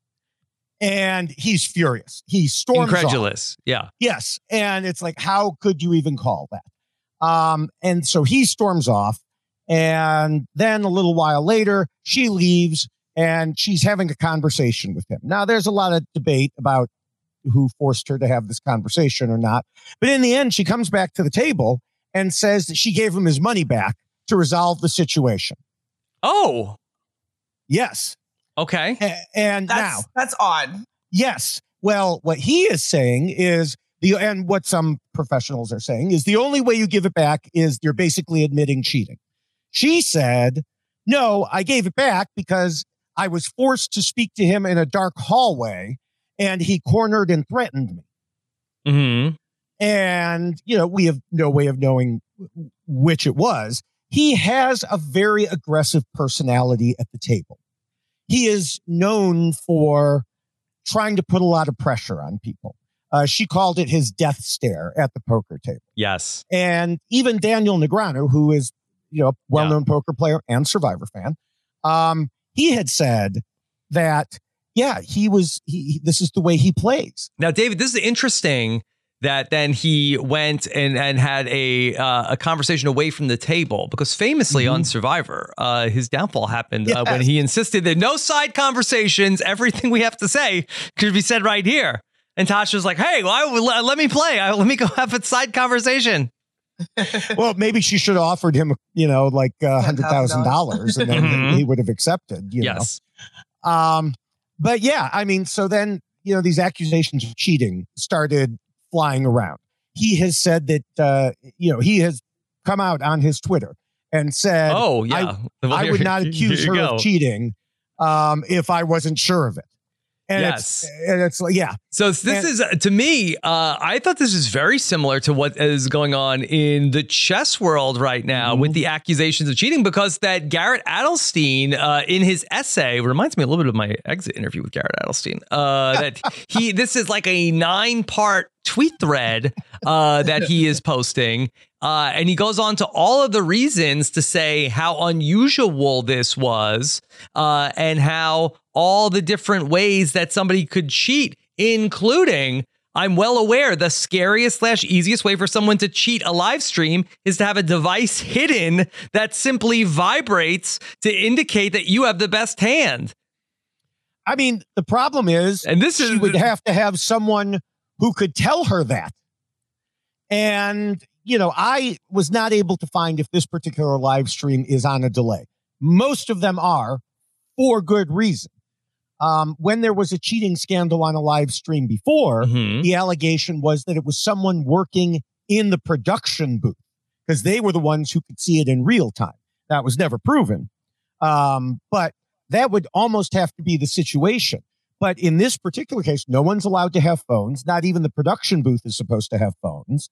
And he's furious. He storms incredulous. off. Yeah. Yes. And it's like, how could you even call that? And so he storms off. And then a little while later, she leaves and she's having a conversation with him. Now, there's a lot of debate about who forced her to have this conversation or not. But in the end, she comes back to the table and says that she gave him his money back to resolve the situation. Oh. Yes. Okay. And that's odd. Yes. Well, what he is saying is and what some professionals are saying is the only way you give it back is you're basically admitting cheating. She said, no, I gave it back because I was forced to speak to him in a dark hallway and he cornered and threatened me. And, we have no way of knowing which it was. He has a very aggressive personality at the table. He is known for trying to put a lot of pressure on people. She called it his death stare at the poker table. Yes. And even Daniel Negreanu, who is, a well-known poker player and Survivor fan, he had said that, this is the way he plays. Now, David, this is interesting that then he went and had a conversation away from the table, because famously on Survivor, his downfall happened when he insisted that no side conversations, everything we have to say could be said right here. And Tasha was like, hey, let me play. Let me go have a side conversation. Well, maybe she should have offered him, like $100,000 and then he would have accepted, Yes. But yeah, I mean, so then, these accusations of cheating started flying around. He has said that, he has come out on his Twitter and said, oh, yeah, I would not accuse her of cheating if I wasn't sure of it. And it's like, yeah. So this is, to me, I thought this is very similar to what is going on in the chess world right now with the accusations of cheating, because that Garrett Adelstein in his essay reminds me a little bit of my exit interview with Garrett Adelstein. This is like a 9-part tweet thread that he is posting. And he goes on to all of the reasons to say how unusual this was and how all the different ways that somebody could cheat, including, I'm well aware, the scariest / easiest way for someone to cheat a live stream is to have a device hidden that simply vibrates to indicate that you have the best hand. I mean, the problem is, she would have to have someone who could tell her that. And, I was not able to find if this particular live stream is on a delay. Most of them are, for good reason. When there was a cheating scandal on a live stream before, the allegation was that it was someone working in the production booth because they were the ones who could see it in real time. That was never proven. But that would almost have to be the situation. But in this particular case, no one's allowed to have phones. Not even the production booth is supposed to have phones.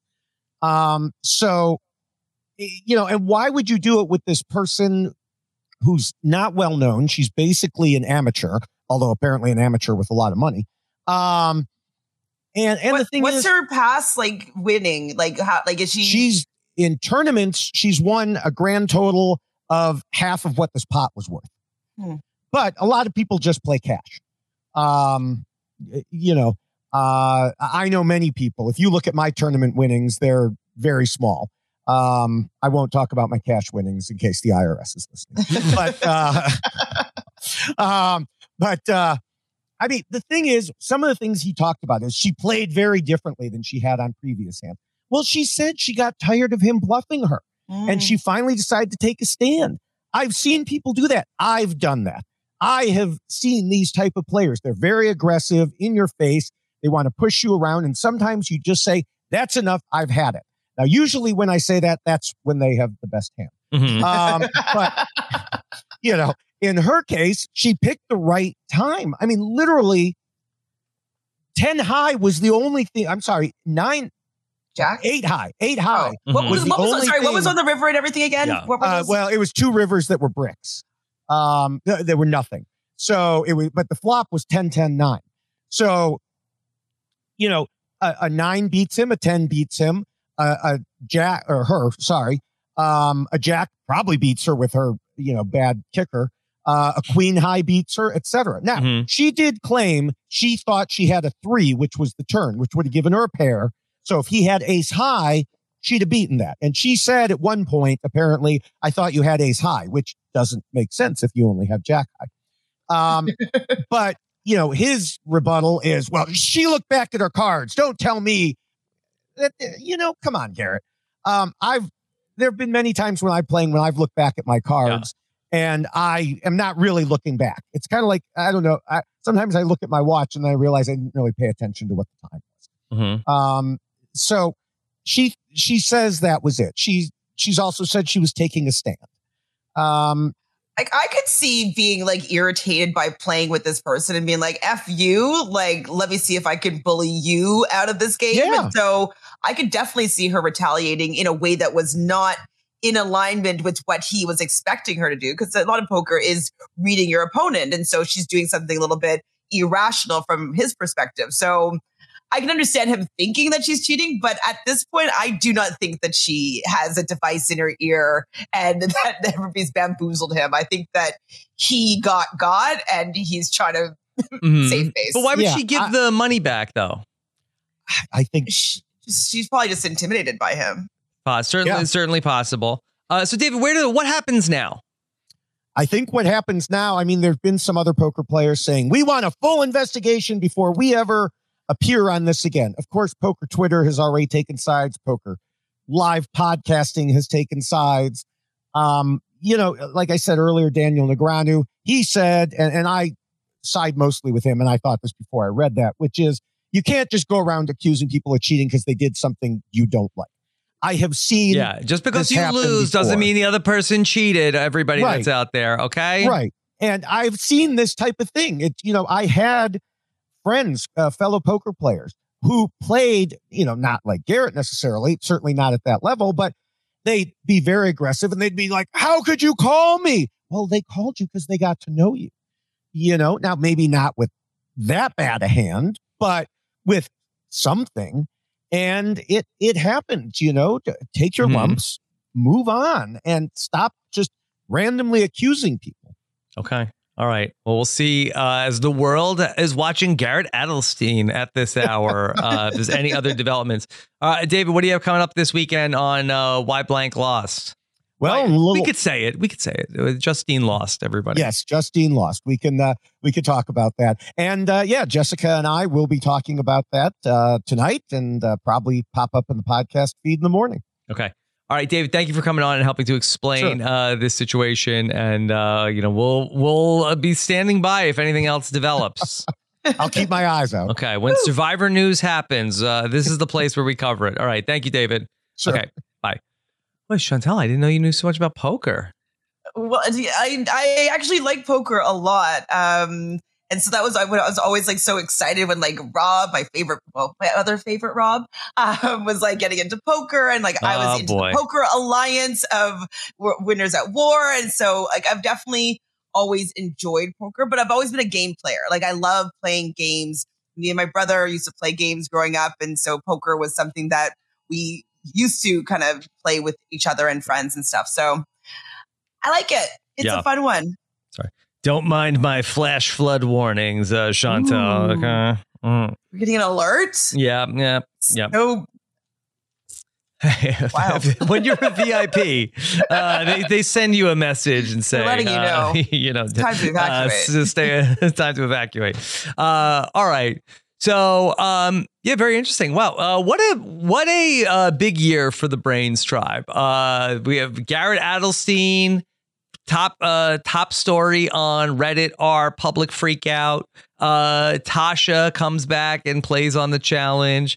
So, and why would you do it with this person who's not well known? She's basically an amateur, although apparently an amateur with a lot of money. And the thing is, what's her past winning? Is she? She's in tournaments. She's won a grand total of half of what this pot was worth. But a lot of people just play cash. I know many people. If you look at my tournament winnings, they're very small. I won't talk about my cash winnings in case the IRS is listening. But I mean, the thing is, some of the things he talked about is she played very differently than she had on previous hands. Well, she said she got tired of him bluffing her, and she finally decided to take a stand. I've seen people do that. I've done that. I have seen these type of players. They're very aggressive, in your face. They want to push you around. And sometimes you just say, that's enough. I've had it. Now, usually when I say that, that's when they have the best hand. But, in her case, she picked the right time. I mean, literally 10 high was the only thing. I'm sorry, 8 high. Oh. What was on the river and everything again? Yeah. Well, it was 2 rivers that were bricks. They were nothing. So it was, but the flop was 10, 10, 9. So, a 9 beats him, a 10 beats him, a jack or her, sorry. A jack probably beats her with her, bad kicker. A queen high beats her, etc. Now, she did claim she thought she had a 3, which was the turn, which would have given her a pair. So if he had ace high, she'd have beaten that. And she said at one point, apparently, I thought you had ace high, which doesn't make sense if you only have jack high. But, his rebuttal is, well, she looked back at her cards. Don't tell me that, come on, Garrett. There have been many times when I've looked back at my cards and I am not really looking back. It's kind of like, I don't know. Sometimes I look at my watch and I realize I didn't really pay attention to what the time was. So she says that was it. She's also said she was taking a stand. I could see being irritated by playing with this person and being like, F you, let me see if I can bully you out of this game. Yeah. And so I could definitely see her retaliating in a way that was not in alignment with what he was expecting her to do. Because a lot of poker is reading your opponent. And so she's doing something a little bit irrational from his perspective. So I can understand him thinking that she's cheating, but at this point, I do not think that she has a device in her ear and that everybody's bamboozled him. I think that he got and he's trying to save face. But why would she give the money back, though? I think she's probably just intimidated by him. Certainly possible. So, David, what happens now? I think what happens now, I mean, there's been some other poker players saying, we want a full investigation before we ever appear on this again. Of course, poker Twitter has already taken sides. Poker live podcasting has taken sides. Like I said earlier, Daniel Negreanu, he said, and I side mostly with him, and I thought this before I read that, which is you can't just go around accusing people of cheating because they did something you don't like. I have seen. Yeah, just because you lose doesn't mean the other person cheated. Everybody that's out there, okay? Right. And I've seen this type of thing. I had friends, fellow poker players who played, not like Garrett necessarily, certainly not at that level, but they'd be very aggressive and they'd be like, how could you call me? Well, they called you because they got to know you. Now maybe not with that bad a hand, but with something. And it happens, take your lumps, move on, and stop just randomly accusing people. Okay. All right. Well, we'll see as the world is watching Garrett Adelstein at this hour. If there's any other developments. David, what do you have coming up this weekend on Why Blank Lost? Well, we could say it. Justine lost, everybody. Yes, Justine lost. We can talk about that. And Jessica and I will be talking about that tonight and probably pop up in the podcast feed in the morning. Okay. All right, David, thank you for coming on and helping to explain this situation. And, we'll be standing by if anything else develops. I'll keep my eyes out. Okay. When Survivor news happens, this is the place where we cover it. All right. Thank you, David. Sure. Okay. Bye. Wait, Chantel, I didn't know you knew so much about poker. Well, I actually like poker a lot. And so that was, I was always like so excited when like Rob, my other favorite Rob, was like getting into poker, and like I was into the Poker Alliance of Winners at War. And so like I've definitely always enjoyed poker, but I've always been a game player. Like I love playing games. Me and my brother used to play games growing up. And so poker was something that we used to kind of play with each other and friends and stuff. So I like it. It's a fun one. Sorry. Don't mind my flash flood warnings, Chantal. Okay. We're getting an alert? Yeah. So, wow. When you're a VIP, they send you a message and say, letting you know, time to evacuate. It's time to evacuate. All right. So, very interesting. Wow. What a big year for the Brains Tribe. We have Garrett Adelstein, top story on Reddit, our public freakout. Tasha comes back and plays on the challenge.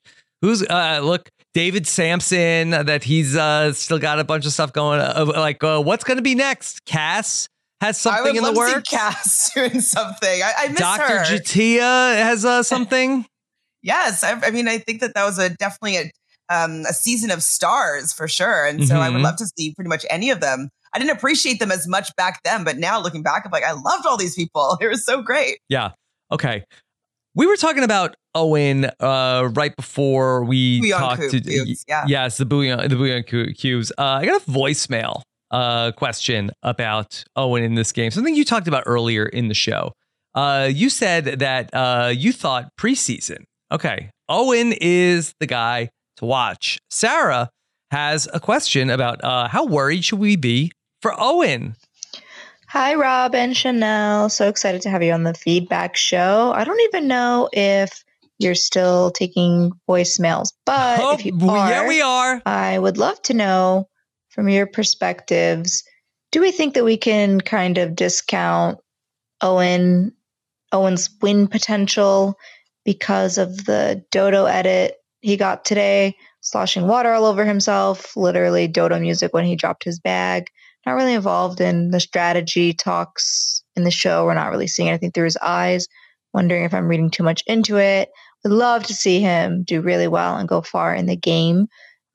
David Sampson, that he's still got a bunch of stuff going. What's going to be next? Cass has something in the works. I would love to see Cass doing something. I miss Dr. her. Jatia has something. Yes, I mean, I think that was definitely a season of stars for sure, and so I would love to see pretty much any of them. I didn't appreciate them as much back then, but now looking back, I'm like, I loved all these people. It was so great. Yeah. Okay. We were talking about Owen right before we Bouillon talked to cubes, yes, the Bouillon cubes. I got a voicemail question about Owen in this game. Something you talked about earlier in the show. You said that you thought preseason. Okay, Owen is the guy to watch. Sarah has a question about how worried should we be for Owen? Hi, Rob and Chanel. So excited to have you on the feedback show. I don't even know if you're still taking voicemails, but if you are, yeah, we are. I would love to know from your perspectives, do we think that we can kind of discount Owen's win potential because of the Dodo edit he got today, sloshing water all over himself, literally Dodo music when he dropped his bag? Not really involved in the strategy talks in the show. We're not really seeing anything through his eyes. Wondering if I'm reading too much into it. Would love to see him do really well and go far in the game,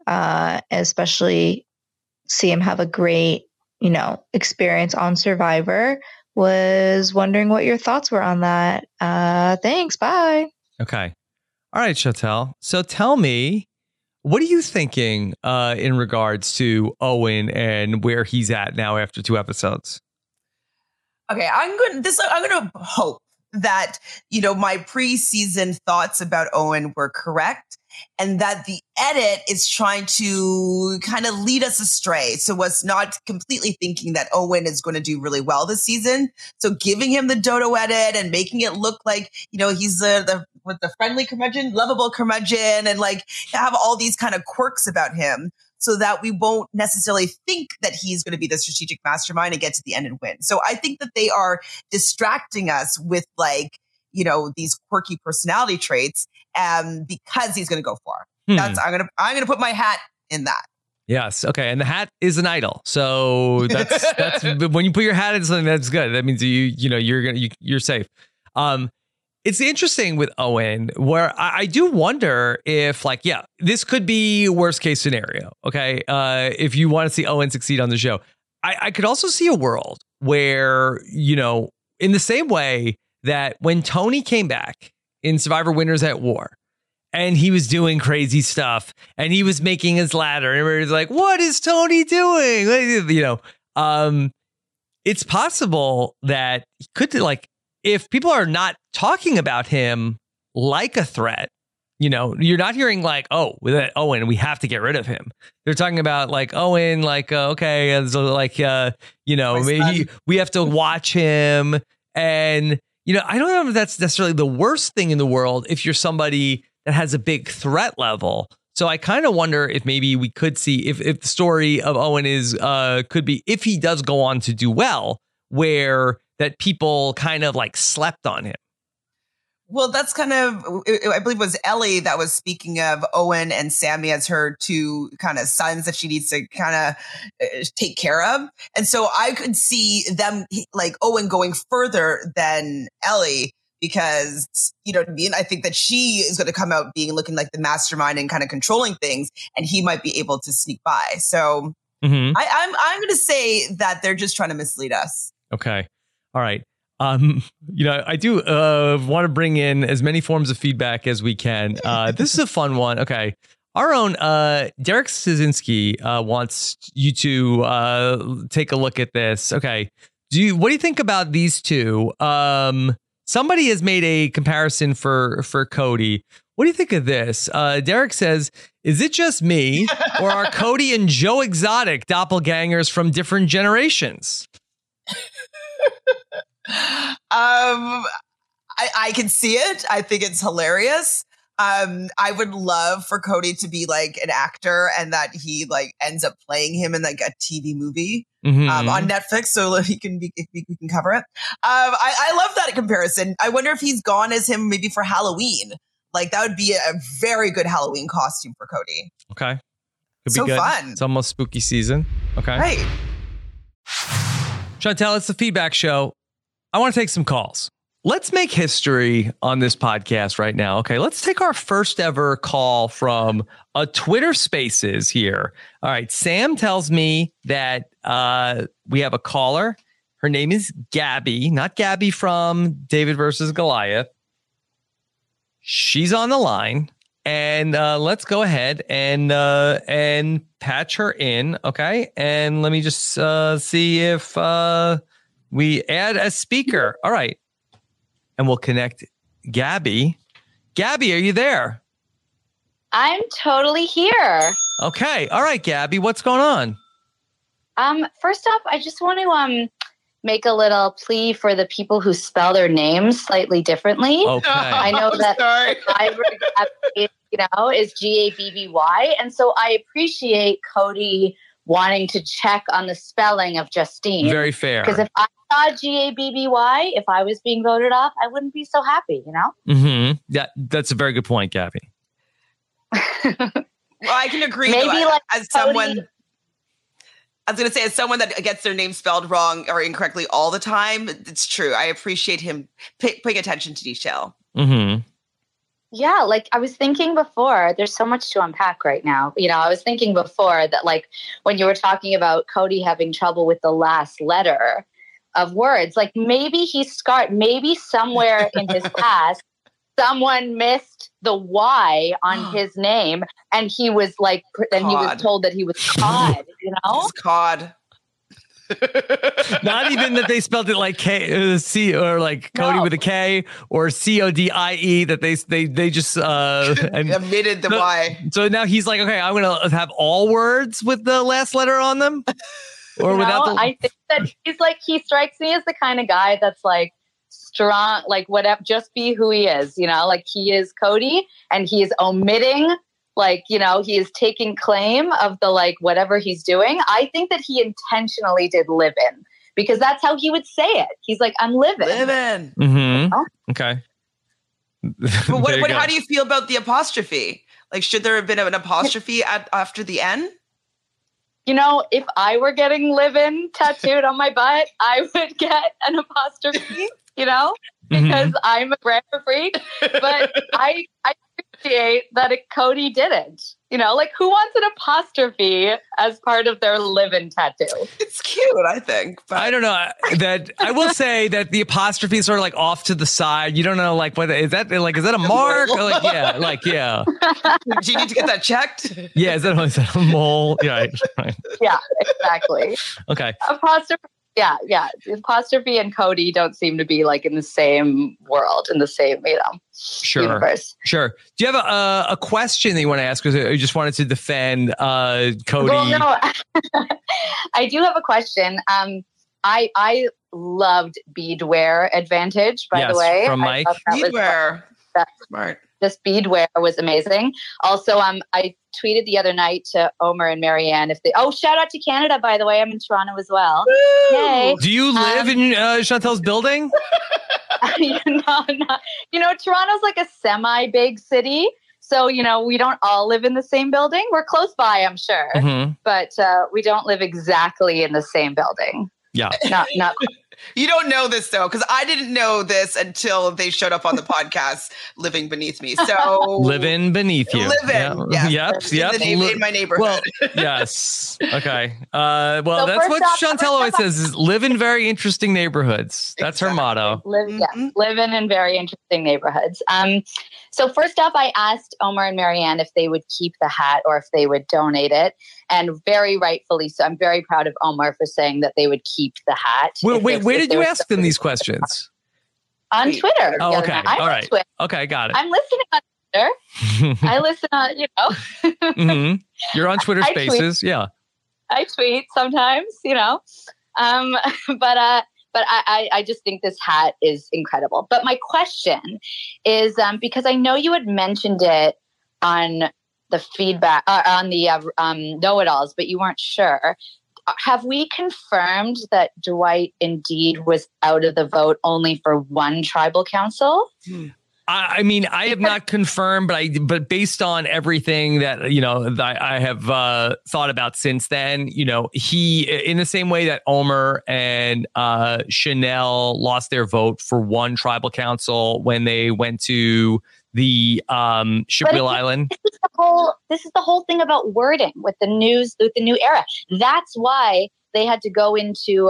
especially see him have a great, experience on Survivor. Was wondering what your thoughts were on that. Thanks. Bye. Okay. All right, Chantel. So tell me, what are you thinking in regards to Owen and where he's at now after 2 episodes? Okay, I'm going to hope that, my preseason thoughts about Owen were correct and that the edit is trying to kind of lead us astray. So was not completely thinking that Owen is going to do really well this season. So giving him the dodo edit and making it look like, he's the friendly curmudgeon, lovable curmudgeon, and like have all these kind of quirks about him, so that we won't necessarily think that he's going to be the strategic mastermind and get to the end and win. So I think that they are distracting us with these quirky personality traits because he's going to go far. I'm going to put my hat in that. Yes. Okay. And the hat is an idol. So that's when you put your hat in something that's good, that means you're safe. It's interesting with Owen, where I do wonder if, this could be worst case scenario. Okay. If you want to see Owen succeed on the show, I could also see a world where, in the same way that when Tony came back in Survivor Winners at War and he was doing crazy stuff and he was making his ladder and everybody's like, what is Tony doing? It's possible that he could if people are not talking about him like a threat, you're not hearing with Owen, we have to get rid of him. They're talking about Owen, okay, so maybe we have to watch him. And, I don't know if that's necessarily the worst thing in the world if you're somebody that has a big threat level. So I kind of wonder if maybe we could see if the story of Owen could be, if he does go on to do well, where that people kind of slept on him. Well, that's kind of, I believe it was Ellie that was speaking of Owen and Sammy as her two kind of sons that she needs to kind of take care of. And so I could see them Owen going further than Ellie because, you know what I mean? I think that she is going to come out looking like the mastermind and kind of controlling things, and he might be able to sneak by. So I'm going to say that they're just trying to mislead us. Okay. All right. I do want to bring in as many forms of feedback as we can. This is a fun one. Okay. Our own Derek Szynski wants you to take a look at this. Okay. What do you think about these two? Somebody has made a comparison for Cody. What do you think of this? Derek says, is it just me or are Cody and Joe Exotic doppelgangers from different generations? I can see it. I think it's hilarious. I would love for Cody to be an actor and that he ends up playing him in a TV movie on Netflix, so we can cover it. I love that comparison. I wonder if he's gone as him maybe for Halloween. That would be a very good Halloween costume for Cody. Okay, could be so good. Fun. It's almost spooky season. Okay, right. Chantel, it's the feedback show. I want to take some calls. Let's make history on this podcast right now. Okay, let's take our first ever call from a Twitter Spaces here. All right, Sam tells me that we have a caller. Her name is Gabby, not Gabby from David versus Goliath. She's on the line, and let's go ahead and patch her in. Okay, and let me just see if we add a speaker. All right. And we'll connect Gabby. Gabby, are you there? I'm totally here. Okay. All right, Gabby, what's going on? First off, I just want to make a little plea for the people who spell their names slightly differently. Okay. I know that is Gabby, and so I appreciate Cody wanting to check on the spelling of Justine. Very fair. Because if I saw Gabby, if I was being voted off, I wouldn't be so happy, Mm-hmm. Yeah, that's a very good point, Gabby. Well, I can agree. Maybe as someone, I was going to say, as someone that gets their name spelled wrong or incorrectly all the time, it's true. I appreciate him paying attention to detail. Mm-hmm. Yeah, I was thinking before, there's so much to unpack right now. I was thinking before that when you were talking about Cody having trouble with the last letter of words, maybe he's scarred, maybe somewhere in his past, someone missed the Y on his name, and he was like, then he was told that he was Cod, you know? He's Cod. Not even that they spelled it like C or like Cody with a K or CODIE, that they just and omitted the Y. So now he's like, okay, I'm gonna have all words with the last letter on them, or without. I think that he strikes me as the kind of guy that's like strong, like whatever, just be who he is, you know, like he is Cody, and he is omitting. Like, you know, he is taking claim of the, like, whatever he's doing. I think that he intentionally did live in, because that's how he would say it. He's like, I'm living. Living. Mm-hmm. Oh. Okay. But how do you feel about the apostrophe? Like, should there have been an apostrophe after the N? You know, if I were getting living tattooed on my butt, I would get an apostrophe, you know, because I'm a grammar freak. But I appreciate that Cody didn't. You know, like, who wants an apostrophe as part of their live-in tattoo? It's cute, I think. But I don't know. That I will say that the apostrophe is sort of like off to the side. You don't know, like, whether is that a mark? Or like, yeah. Do you need to get that checked? Yeah, is that a mole? Yeah, right. Yeah, exactly. Okay. Apostrophe. Yeah. Apostrophe and Cody don't seem to be like in the same world, in the same, universe. Sure. Do you have a question that you want to ask, or you just wanted to defend Cody? Well, no, I do have a question. I loved beadwear advantage, by the way. From Mike. Beadwear. Smart. This beadwear was amazing. Also, I tweeted the other night to Omer and Marianne shout out to Canada, by the way. I'm in Toronto as well. Woo! Yay. Do you live in Chantel's building? No, Toronto's like a semi-big city. So, we don't all live in the same building. We're close by, I'm sure. But we don't live exactly in the same building. Yeah. Not You don't know this, though, because I didn't know this until they showed up on the podcast, living beneath me. So living beneath you. Living. Yeah. Yep. In my neighborhood. Well, yes. Okay. Well, so that's what Chantel always says, is live in very interesting neighborhoods. That's her motto. Live in very interesting neighborhoods. So first off, I asked Omer and Marianne if they would keep the hat or if they would donate it. And very rightfully so. I'm very proud of Omer for saying that they would keep the hat. Wait, where did you ask them these questions? On Twitter. Oh, okay. All right. Twitter. Okay, got it. I'm listening on Twitter. I listen on, You're on Twitter Spaces. Yeah. I tweet sometimes, But I just think this hat is incredible. But my question is, because I know you had mentioned it on the feedback, on the know-it-alls, but you weren't sure. Have we confirmed that Dwight indeed was out of the vote only for one tribal council? I mean, I have not confirmed, but based on everything that, I have thought about since then, he, in the same way that Omer and Chanel lost their vote for one tribal council when they went to the Shipwheel Island. This is the whole thing about wording with the new era. That's why they had to go into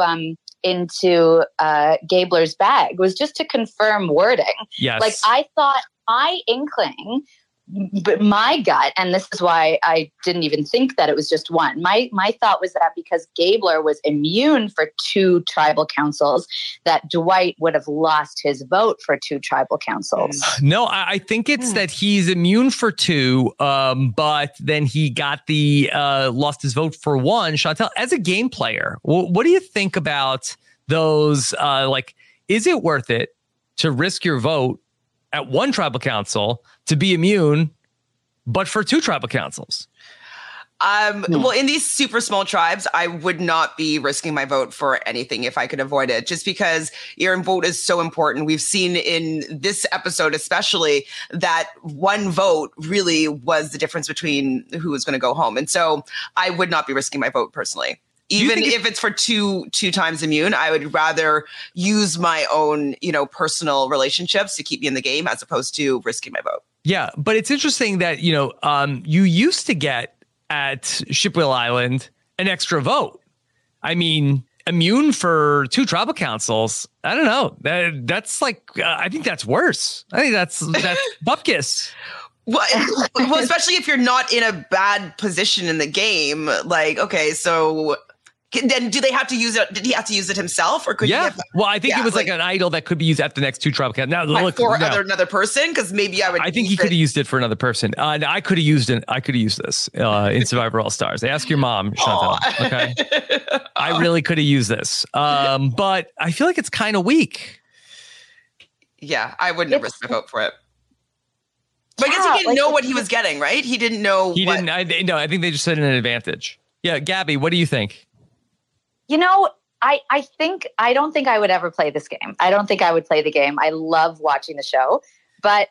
Gabler's bag, was just to confirm wording. Yes. Like, I thought my inkling, but my gut, and this is why I didn't even think that it was just one. My thought was that because Gabler was immune for two tribal councils, that Dwight would have lost his vote for two tribal councils. No, I think it's that he's immune for two, but then he got lost his vote for one. Chantel, as a game player, what do you think about those? Is it worth it to risk your vote at one tribal council to be immune, but for two tribal councils? Well, in these super small tribes, I would not be risking my vote for anything if I could avoid it, just because your vote is so important. We've seen in this episode, especially, that one vote really was the difference between who was going to go home. And so I would not be risking my vote personally. Even if it's for two times immune, I would rather use my own, personal relationships to keep me in the game as opposed to risking my vote. Yeah, but it's interesting that, you used to get at Shipwheel Island an extra vote. I mean, immune for 2 tribal councils. I don't know. That's like, I think that's worse. I think that's bupkis. Well, especially if you're not in a bad position in the game. Like, okay, so then do they have to use it? Did he have to use it himself, or could he have, well, I think it was like an idol that could be used at the next 2 tribal councils. Now, look, for another person, because maybe I think he could have used it for another person. I could have used it. I could have used this in Survivor All Stars. Ask your mom, Chantal. Okay, I really could have used this, but I feel like it's kind of weak. Yeah, I wouldn't have risked my vote for it. But I guess he didn't know what he was getting, right? He didn't know. He didn't. I think they just set an advantage. Yeah, Gabby, what do you think? You know, I don't think I would ever play this game. I don't think I would play the game. I love watching the show, but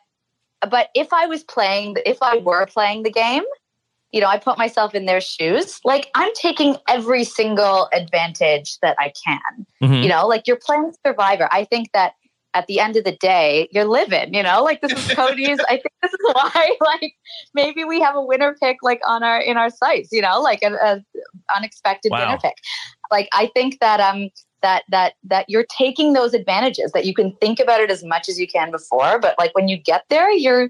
if I were playing the game, you know, I put myself in their shoes. Like, I'm taking every single advantage that I can. You know, like, you're playing Survivor. I think that at the end of the day, you're living, you know, like, this is Cody's. I think this is why, like, maybe we have a winner pick, like, in our sites, you know, like an unexpected winner pick. Like, I think that that you're taking those advantages, that you can think about it as much as you can before, but like, when you get there, you're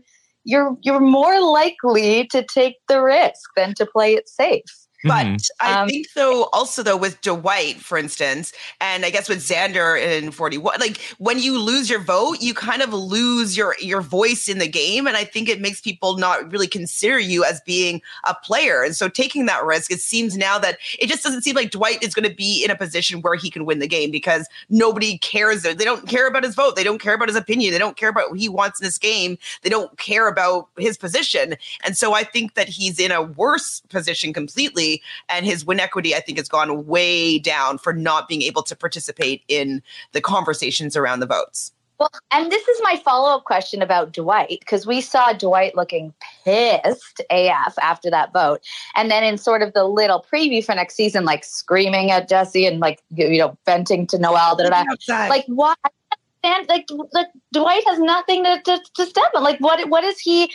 more likely to take the risk than to play it safe. But I think though with Dwight, for instance, and I guess with Xander in 41, like, when you lose your vote, you kind of lose your voice in the game. And I think it makes people not really consider you as being a player. And so taking that risk, it seems now that it just doesn't seem like Dwight is going to be in a position where he can win the game, because nobody cares. They don't care about his vote. They don't care about his opinion. They don't care about what he wants in this game. They don't care about his position. And so I think that he's in a worse position completely. And his win equity, I think, has gone way down for not being able to participate in the conversations around the votes. Well, and this is my follow-up question about Dwight, because we saw Dwight looking pissed AF after that vote. And then in sort of the little preview for next season, like, screaming at Jesse and, like, you know, venting to Noelle. Like, why? And like Dwight has nothing to step on. Like, what is he?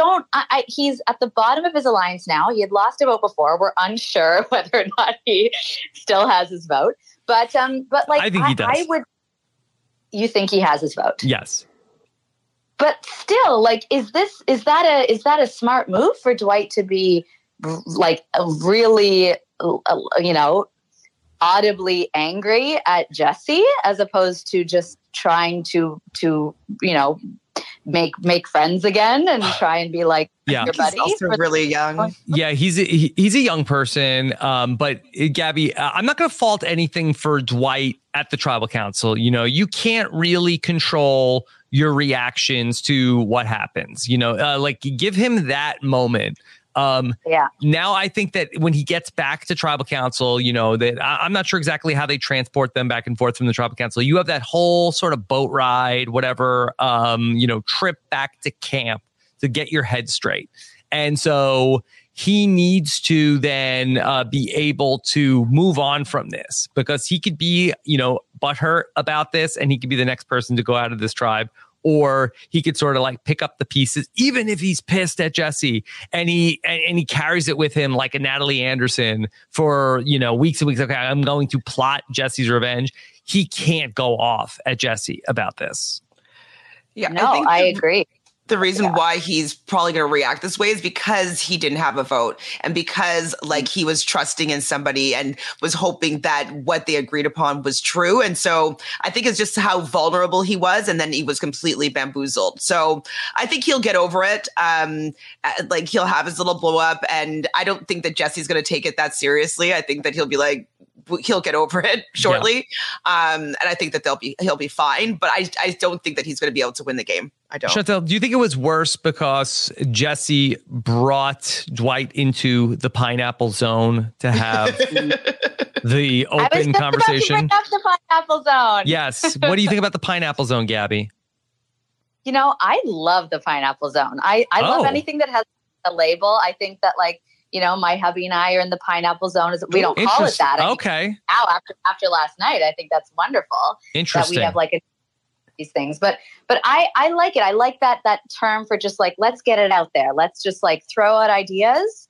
He's at the bottom of his alliance now. He had lost a vote before. We're unsure whether or not he still has his vote. But like, I think he does. You think he has his vote? Yes. But still, like, is that a smart move for Dwight to be, like, really, you know, audibly angry at Jesse, as opposed to just trying to you know, make friends again and try and be like your buddy? He's also really young. Yeah, he's a young person. But Gabby, I'm not going to fault anything for Dwight at the tribal council. You know, you can't really control your reactions to what happens. You know, like, give him that moment. Now I think that when he gets back to tribal council, you know, that I'm not sure exactly how they transport them back and forth from the tribal council. You have that whole sort of boat ride, whatever, you know, trip back to camp to get your head straight. And so he needs to then be able to move on from this, because he could be, you know, butthurt about this, and he could be the next person to go out of this tribe. Or he could sort of like pick up the pieces, even if he's pissed at Jesse, and he carries it with him like a Natalie Anderson for, you know, weeks and weeks. Okay, I'm going to plot Jesse's revenge. He can't go off at Jesse about this. Yeah, no, I agree. The reason why he's probably going to react this way is because he didn't have a vote, and because, like, he was trusting in somebody and was hoping that what they agreed upon was true. And so I think it's just how vulnerable he was, and then he was completely bamboozled. So I think he'll get over it. Like, he'll have his little blow up, and I don't think that Jesse's going to take it that seriously. I think that he'll be like, he'll get over it shortly. Yeah. And I think that he'll be fine, but I don't think that he's going to be able to win the game. I don't. Chantal, do you think it was worse because Jesse brought Dwight into the pineapple zone to have the open conversation? I was just about to bring up the pineapple zone. Yes. What do you think about the pineapple zone, Gabby? You know, I love the pineapple zone. I love anything that has a label. I think that, like, you know, my hubby and I are in the pineapple zone. We don't call it that. Okay. Now, after last night, I think that's wonderful. Interesting. That we have like these things, but I like it. I like that term for just like, let's get it out there. Let's just like throw out ideas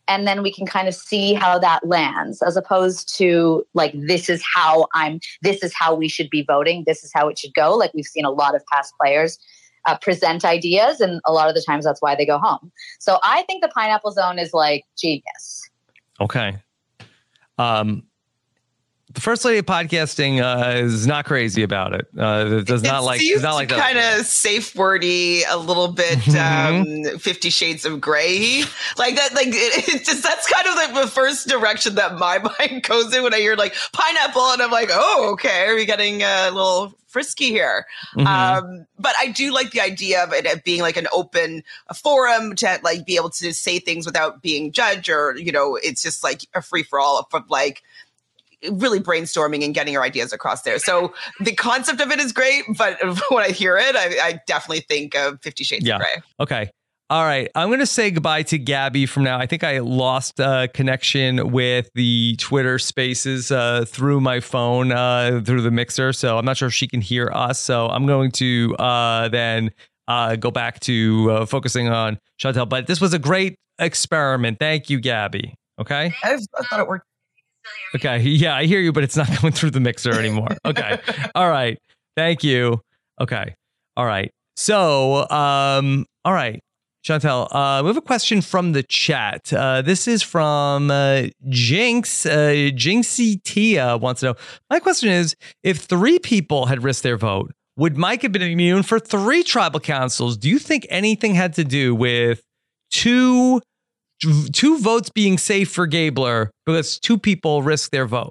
and then we can kind of see how that lands, as opposed to like, this is how we should be voting. This is how it should go. Like we've seen a lot of past players present ideas, and a lot of the times that's why they go home. So I think the Pineapple Zone is like genius. Okay. The First Lady of Podcasting is not crazy about it. Does not like that. Kind of safe wordy, a little bit 50 Shades of Grey, like that. Like it just, that's kind of like the first direction that my mind goes in when I hear like pineapple, and I'm like, oh, okay, are we getting a little frisky here? But I do like the idea of it being like an open forum to like be able to say things without being judged, or it's just like a free for all of like really brainstorming and getting your ideas across there. So the concept of it is great, but when I hear it, I definitely think of 50 Shades of Grey. Okay. All right. I'm going to say goodbye to Gabby from now. I think I lost connection with the Twitter Spaces through my phone, through the mixer. So I'm not sure if she can hear us. So I'm going to then go back to focusing on Chantel. But this was a great experiment. Thank you, Gabby. Okay. I thought it worked. Okay. Yeah, I hear you, but it's not going through the mixer anymore. Okay. All right. Thank you. Okay. All right. So, all right, Chantel, we have a question from the chat. This is from Jinx. Jinxie Tia wants to know, my question is, if 3 people had risked their vote, would Mike have been immune for 3 tribal councils? Do you think anything had to do with two votes being safe for Gabler because 2 people risked their vote?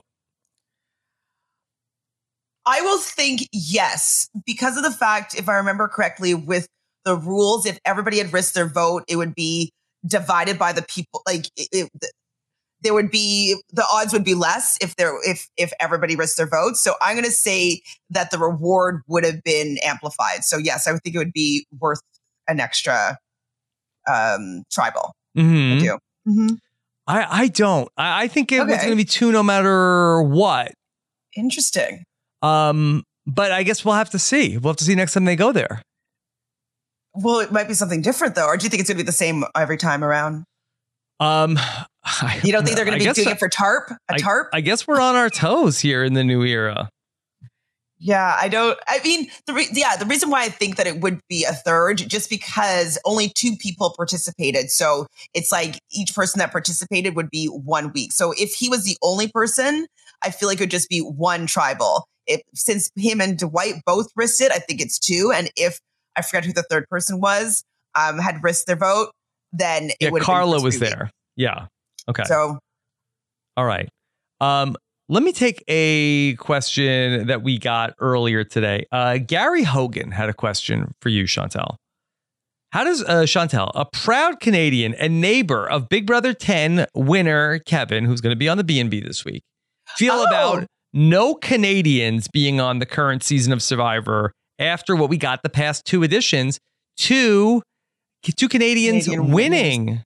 I will think yes, because of the fact, if I remember correctly, with the rules, if everybody had risked their vote, it would be divided by the people. Like there would be, the odds would be less if everybody risked their votes. So I'm going to say that the reward would have been amplified. So yes, I would think it would be worth an extra tribal. I do. I don't. I think it was going to be 2 no matter what. Interesting. But I guess we'll have to see. We'll have to see next time they go there. Well, it might be something different though. Or do you think it's going to be the same every time around? You don't think they're going to be doing it for TARP? TARP? I guess we're on our toes here in the new era. Yeah, the reason why I think that it would be a third, just because only 2 people participated. So it's like each person that participated would be 1 week. So if he was the only person, I feel like it would just be 1 tribal. Since him and Dwight both risked it, I think it's 2. And if I forget who the third person was, had risked their vote, then it would have been Carla was there. Yeah. Okay. So. All right. Let me take a question that we got earlier today. Gary Hogan had a question for you, Chantel. How does Chantel, a proud Canadian and neighbor of Big Brother 10 winner Kevin, who's going to be on the B&B this week, feel about no Canadians being on the current season of Survivor after what we got the past 2 editions, 2 Canadians winning?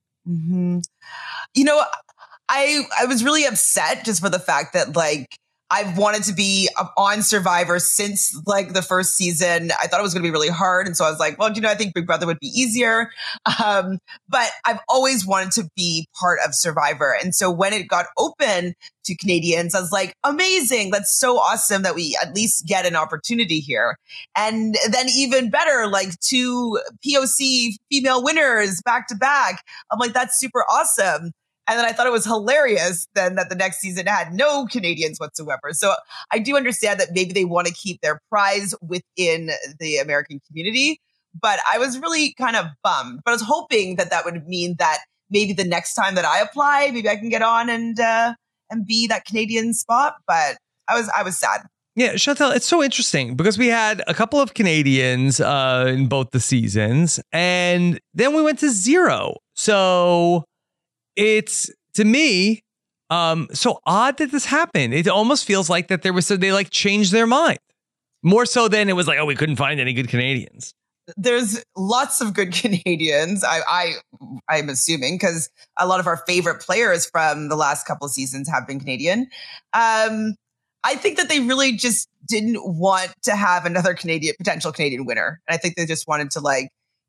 I was really upset just for the fact that like I've wanted to be on Survivor since like the first season. I thought it was going to be really hard. And so I was like, well, I think Big Brother would be easier. But I've always wanted to be part of Survivor. And so when it got open to Canadians, I was like, amazing. That's so awesome that we at least get an opportunity here. And then even better, like 2 POC female winners back to back. I'm like, that's super awesome. And then I thought it was hilarious then that the next season had no Canadians whatsoever. So I do understand that maybe they want to keep their prize within the American community. But I was really kind of bummed. But I was hoping that would mean that maybe the next time that I apply, maybe I can get on and be that Canadian spot. But I was sad. Yeah, Chantel, it's so interesting because we had a couple of Canadians in both the seasons, and then we went to 0. So it's, to me, so odd that this happened. It almost feels like that they like changed their mind more so than it was like, oh, we couldn't find any good Canadians. There's lots of good Canadians. I'm assuming because a lot of our favorite players from the last couple of seasons have been Canadian. I think that they really just didn't want to have another potential Canadian winner. And I think they just wanted to like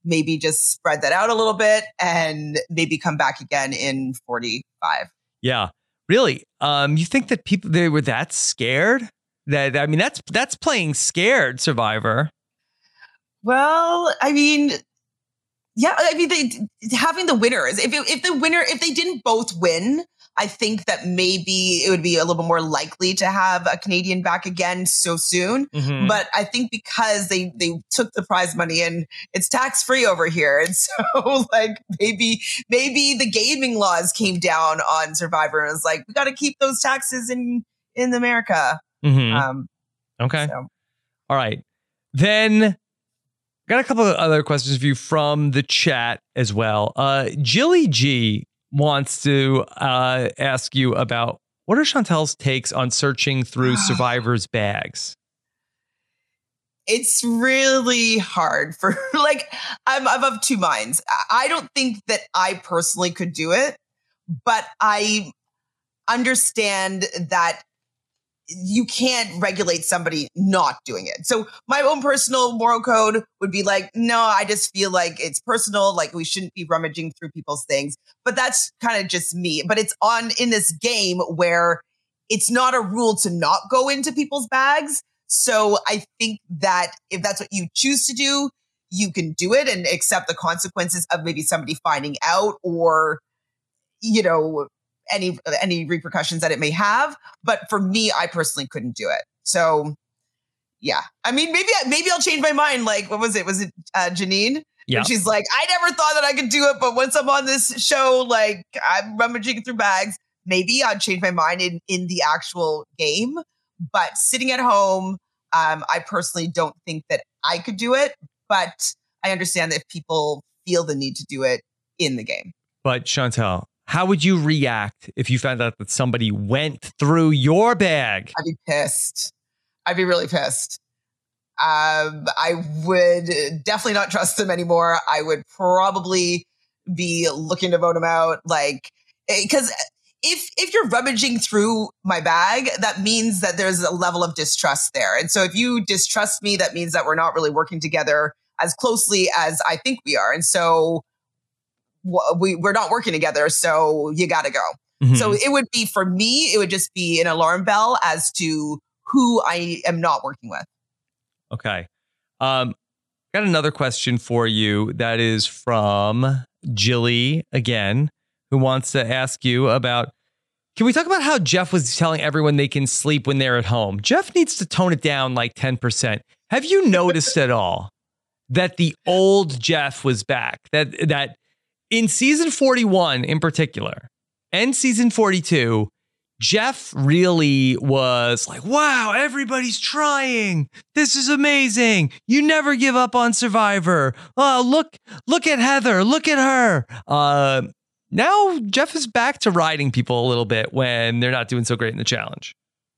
maybe just spread that out a little bit and maybe come back again in 45. Yeah, really. You think that they were that scared? That's playing scared, Survivor. Well, I mean, yeah, having the winners. If they didn't both win, I think that maybe it would be a little bit more likely to have a Canadian back again so soon. Mm-hmm. But I think because they took the prize money and it's tax free over here, and so like maybe the gaming laws came down on Survivor and was like, we got to keep those taxes in America. Mm-hmm. Okay. So. All right. Then got a couple of other questions for you from the chat as well. Jilly G wants to ask you about what are Chantel's takes on searching through Survivor's bags? It's really hard for I'm of two minds. I don't think that I personally could do it, but I understand that you can't regulate somebody not doing it. So my own personal moral code would be like, no, I just feel like it's personal. Like we shouldn't be rummaging through people's things, but that's kind of just me. But it's in this game where it's not a rule to not go into people's bags. So I think that if that's what you choose to do, you can do it and accept the consequences of maybe somebody finding out or, any repercussions that it may have. But for me, I personally couldn't do it. So yeah, I mean, maybe I'll change my mind. Like, what was it? Was it Janine? Yeah. And she's like, I never thought that I could do it. But once I'm on this show, like I'm rummaging through bags, maybe I'll change my mind in the actual game. But sitting at home, I personally don't think that I could do it. But I understand that if people feel the need to do it in the game. But Chantel, how would you react if you found out that somebody went through your bag? I'd be pissed. I'd be really pissed. I would definitely not trust them anymore. I would probably be looking to vote them out. Like, because if you're rummaging through my bag, that means that there's a level of distrust there. And so if you distrust me, that means that we're not really working together as closely as I think we are. And so we're not working together, so you got to go. Mm-hmm. So it would be, for me, it would just be an alarm bell as to who I am not working with. Okay. Got another question for you that is from Jilly again, who wants to ask you about, can we talk about how Jeff was telling everyone they can sleep when they're at home? Jeff needs to tone it down like 10%. Have you noticed at all that the old Jeff was back? That in season 41 in particular, and season 42, Jeff really was like, wow, everybody's trying. This is amazing. You never give up on Survivor. Oh, look at Heather. Look at her. Now Jeff is back to riding people a little bit when they're not doing so great in the challenge.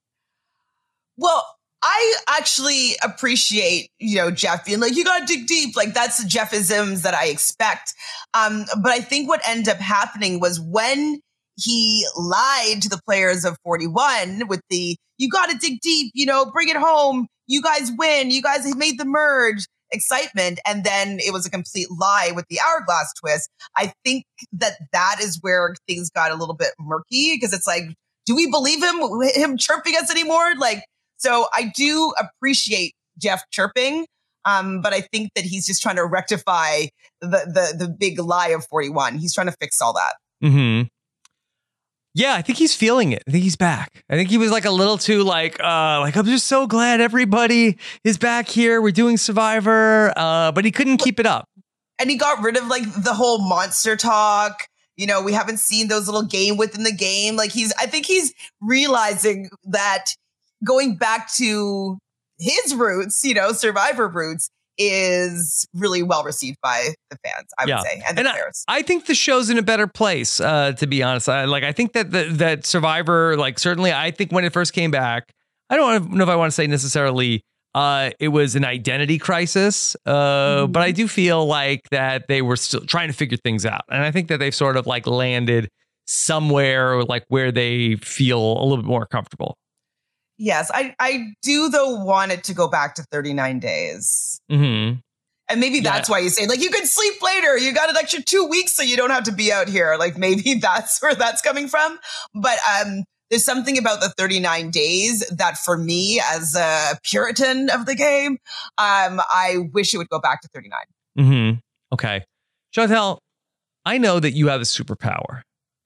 Well, I actually appreciate, Jeff being like, you got to dig deep. Like, that's the Jeffisms that I expect. But I think what ended up happening was when he lied to the players of 41 with the, you got to dig deep, bring it home. You guys win. You guys have made the merge excitement. And then it was a complete lie with the hourglass twist. I think that is where things got a little bit murky, because it's like, do we believe him chirping us anymore? Like, so I do appreciate Jeff chirping, but I think that he's just trying to rectify the big lie of 41. He's trying to fix all that. Mm-hmm. Yeah, I think he's feeling it. I think he's back. I think he was like a little too like I'm just so glad everybody is back here. We're doing Survivor, but he couldn't keep it up. And he got rid of like the whole monster talk. We haven't seen those little game within the game. Like I think he's realizing that going back to his roots, Survivor roots, is really well received by the fans, I would say, and the players. I think the show's in a better place, to be honest. I think that that Survivor, like, certainly, I think when it first came back, I don't know if I want to say necessarily it was an identity crisis, but I do feel like that they were still trying to figure things out. And I think that they've sort of like landed somewhere like where they feel a little bit more comfortable. Yes, I do, though, want it to go back to 39 days. Mm-hmm. And maybe that's why you say, like, you can sleep later. You got an extra 2 weeks so you don't have to be out here. Like, maybe that's where that's coming from. But there's something about the 39 days that for me, as a Puritan of the game, I wish it would go back to 39. Mm-hmm. Okay. Chantel, I know that you have a superpower.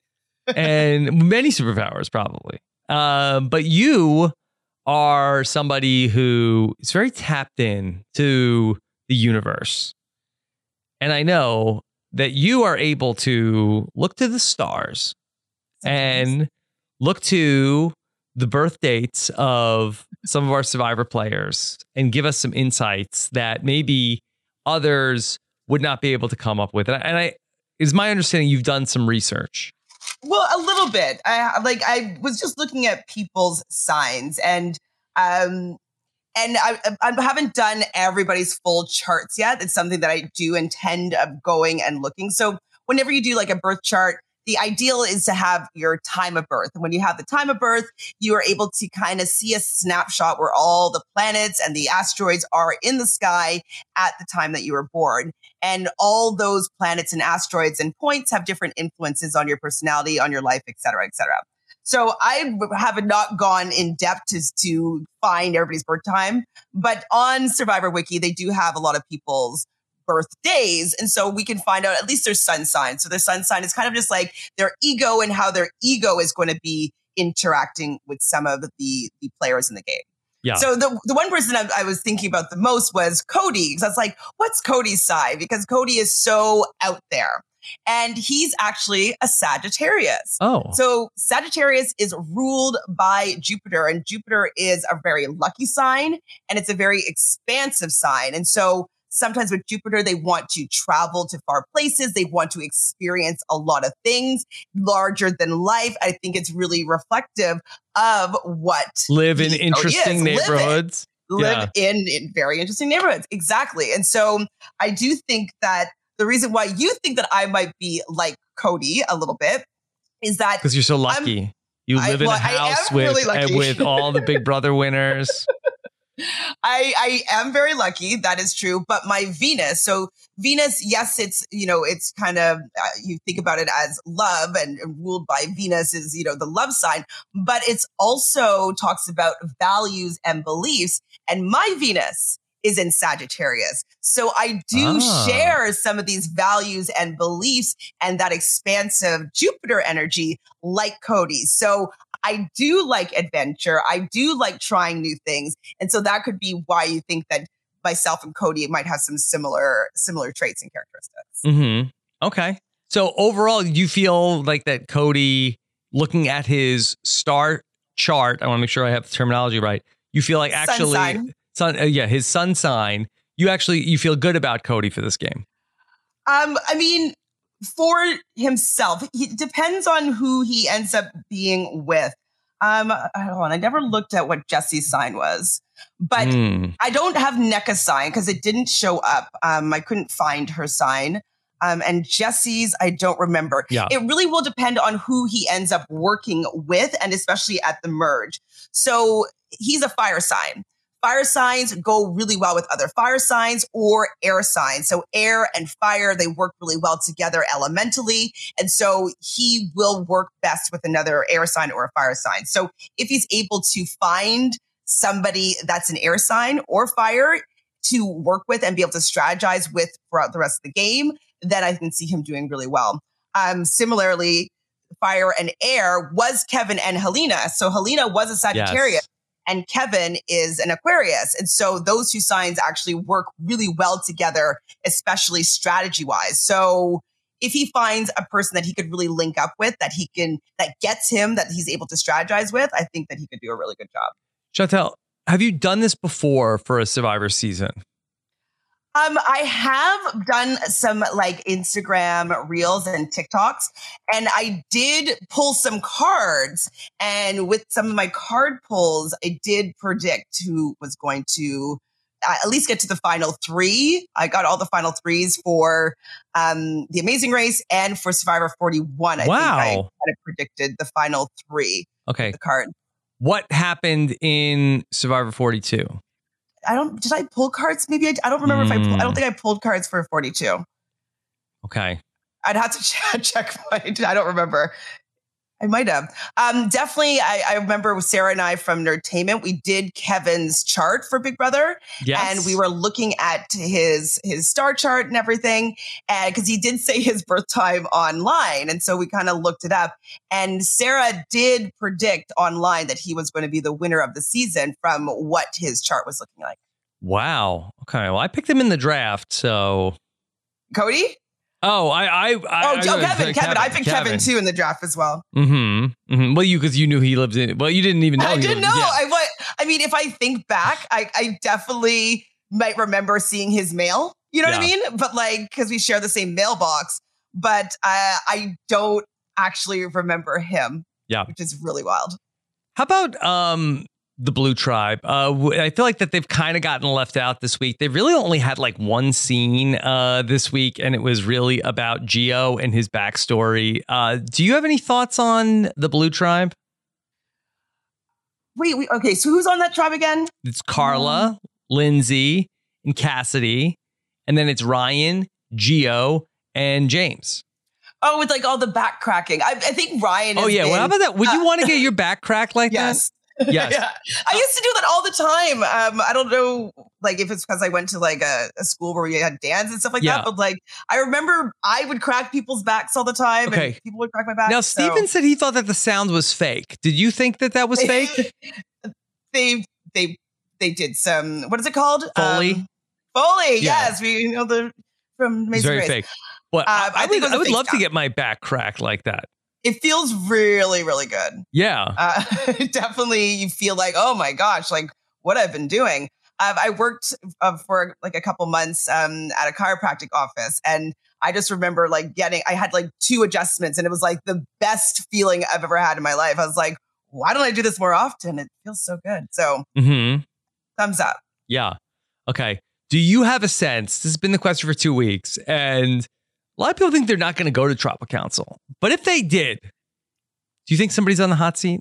And many superpowers, probably. But you are somebody who is very tapped in to the universe. And I know that you are able to look to the stars and look to the birth dates of some of our Survivor players and give us some insights that maybe others would not be able to come up with. And is my understanding you've done some research? Well, a little bit. I was just looking at people's signs, and I haven't done everybody's full charts yet. It's something that I do intend of going and looking. So whenever you do like a birth chart, the ideal is to have your time of birth. And when you have the time of birth, you are able to kind of see a snapshot where all the planets and the asteroids are in the sky at the time that you were born. And all those planets and asteroids and points have different influences on your personality, on your life, et cetera, et cetera. So I have not gone in depth to find everybody's birth time. But on Survivor Wiki, they do have a lot of people's birthdays. And so we can find out at least their sun sign. So their sun sign is kind of just like their ego and how their ego is going to be interacting with some of the players in the game. Yeah. So the one person I was thinking about the most was Cody. Because I was like, what's Cody's sign? Because Cody is so out there. And he's actually a Sagittarius. Oh. So Sagittarius is ruled by Jupiter, and Jupiter is a very lucky sign, and it's a very expansive sign. And so sometimes with Jupiter, they want to travel to far places. They want to experience a lot of things larger than life. I think it's really reflective of what live in interesting neighborhoods. Live in very interesting neighborhoods. Exactly. And so I do think that the reason why you think that I might be like Cody a little bit is that because you're so lucky. You live in a house with all the Big Brother winners. I am very lucky. That is true. But my Venus, so Venus, yes, it's kind of, you think about it as love and ruled by Venus is, the love sign, but it's also talks about values and beliefs. And my Venus is in Sagittarius. So I do share some of these values and beliefs and that expansive Jupiter energy like Cody. So I do like adventure. I do like trying new things. And so that could be why you think that myself and Cody might have some similar traits and characteristics. Mm-hmm. Okay. So overall, you feel like that Cody, looking at his star chart, I want to make sure I have the terminology right. You feel like actually, his sun sign, you feel good about Cody for this game. I mean, for himself, it depends on who he ends up being with. Hold on, I never looked at what Jesse's sign was, but I don't have NECA's sign because it didn't show up. I couldn't find her sign. And Jesse's, I don't remember. Yeah. It really will depend on who he ends up working with, and especially at the merge. So he's a fire sign. Fire signs go really well with other fire signs or air signs. So air and fire, they work really well together elementally. And so he will work best with another air sign or a fire sign. So if he's able to find somebody that's an air sign or fire to work with and be able to strategize with throughout the rest of the game, then I can see him doing really well. Similarly, fire and air was Kevin and Helena. So Helena was a Sagittarius. Yes. And Kevin is an Aquarius. And so those two signs actually work really well together, especially strategy-wise. So if he finds a person that he could really link up with, that gets him, that he's able to strategize with, I think that he could do a really good job. Chantel, have you done this before for a Survivor season? I have done some like Instagram reels and TikToks, and I did pull some cards. And with some of my card pulls, I did predict who was going to at least get to the final three. I got all the final threes for The Amazing Race and for Survivor 41. I think I kind of predicted the final three. Okay. The card. What happened in Survivor 42? did I pull cards? Maybe I don't remember if I don't think I pulled cards for 42. Okay. I'd have to check I don't remember. I might have. Definitely, I remember with Sarah and I from Nerdtainment, we did Kevin's chart for Big Brother. Yes. And we were looking at his star chart and everything. And because he did say his birth time online. And so we kind of looked it up. And Sarah did predict online that he was going to be the winner of the season from what his chart was looking like. Wow. Okay. Well, I picked him in the draft, so. Cody? Oh, Kevin. I picked Kevin too in the draft as well. Mm-hmm. Well, because you knew he lived in. Well, you didn't even know. I didn't know. Yeah. I mean, if I think back, I definitely might remember seeing his mail. You know what I mean? But like, because we share the same mailbox. But I don't actually remember him. Yeah, which is really wild. How about the Blue Tribe? I feel like that they've kind of gotten left out this week. They really only had like one scene this week, and it was really about Gio and his backstory. Do you have any thoughts on the Blue Tribe? Wait, okay. So who's on that tribe again? It's Carla, Lindsay, and Cassidy, and then it's Ryan, Gio, and James. Oh, with like all the back cracking. I think Ryan. Oh yeah. Well, how about that? Would you want to get your back cracked like that? Yes. Yeah. I used to do that all the time. I don't know, like if it's because I went to like a school where we had dance and stuff like that. But like, I remember I would crack people's backs all the time, and people would crack my back. Now, Steven said he thought that the sound was fake. Did you think that was fake? They did some. What is it called? Foley. Foley. Yeah. Yes, we know the from Amazing It's very Race. fake. Well, I would love to get my back cracked like that. It feels really, really good. Yeah. Definitely you feel like, oh my gosh, like what I've been doing. I worked for like a couple months at a chiropractic office. And I just remember like I had like 2 adjustments, and it was like the best feeling I've ever had in my life. I was like, why don't I do this more often? It feels so good. So thumbs up. Yeah. Okay. Do you have a sense? This has been the question for 2 weeks, and a lot of people think they're not going to go to Tribal Council. But if they did, do you think somebody's on the hot seat?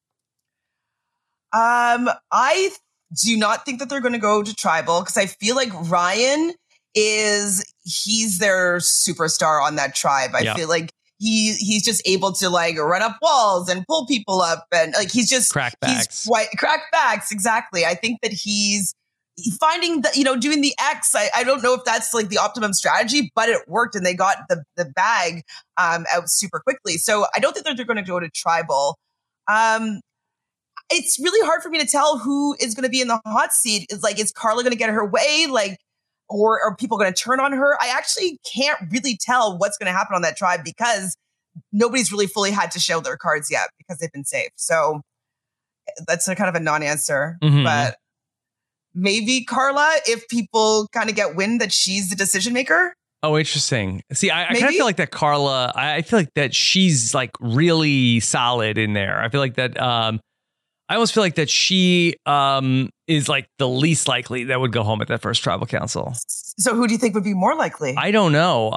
I do not think that they're going to go to Tribal, because I feel like Ryan he's their superstar on that tribe. I feel like he's just able to like run up walls and pull people up, and like he's just crackbacks. Crackbacks, exactly. I think that he's finding that, doing the X, I don't know if that's like the optimum strategy, but it worked, and they got the bag out super quickly. So I don't think that they're going to go to Tribal. It's really hard for me to tell who is going to be in the hot seat. Is Carla going to get her way? Or are people going to turn on her? I actually can't really tell what's going to happen on that tribe, because nobody's really fully had to show their cards yet because they've been safe. So that's a kind of a non-answer, but maybe Carla, if people kind of get wind that she's the decision maker. Oh, interesting. See, I kind of feel like that Carla, I feel like that she's like really solid in there. I feel like that, I almost feel like that she is like the least likely that would go home at that first Tribal Council. So who do you think would be more likely? I don't know.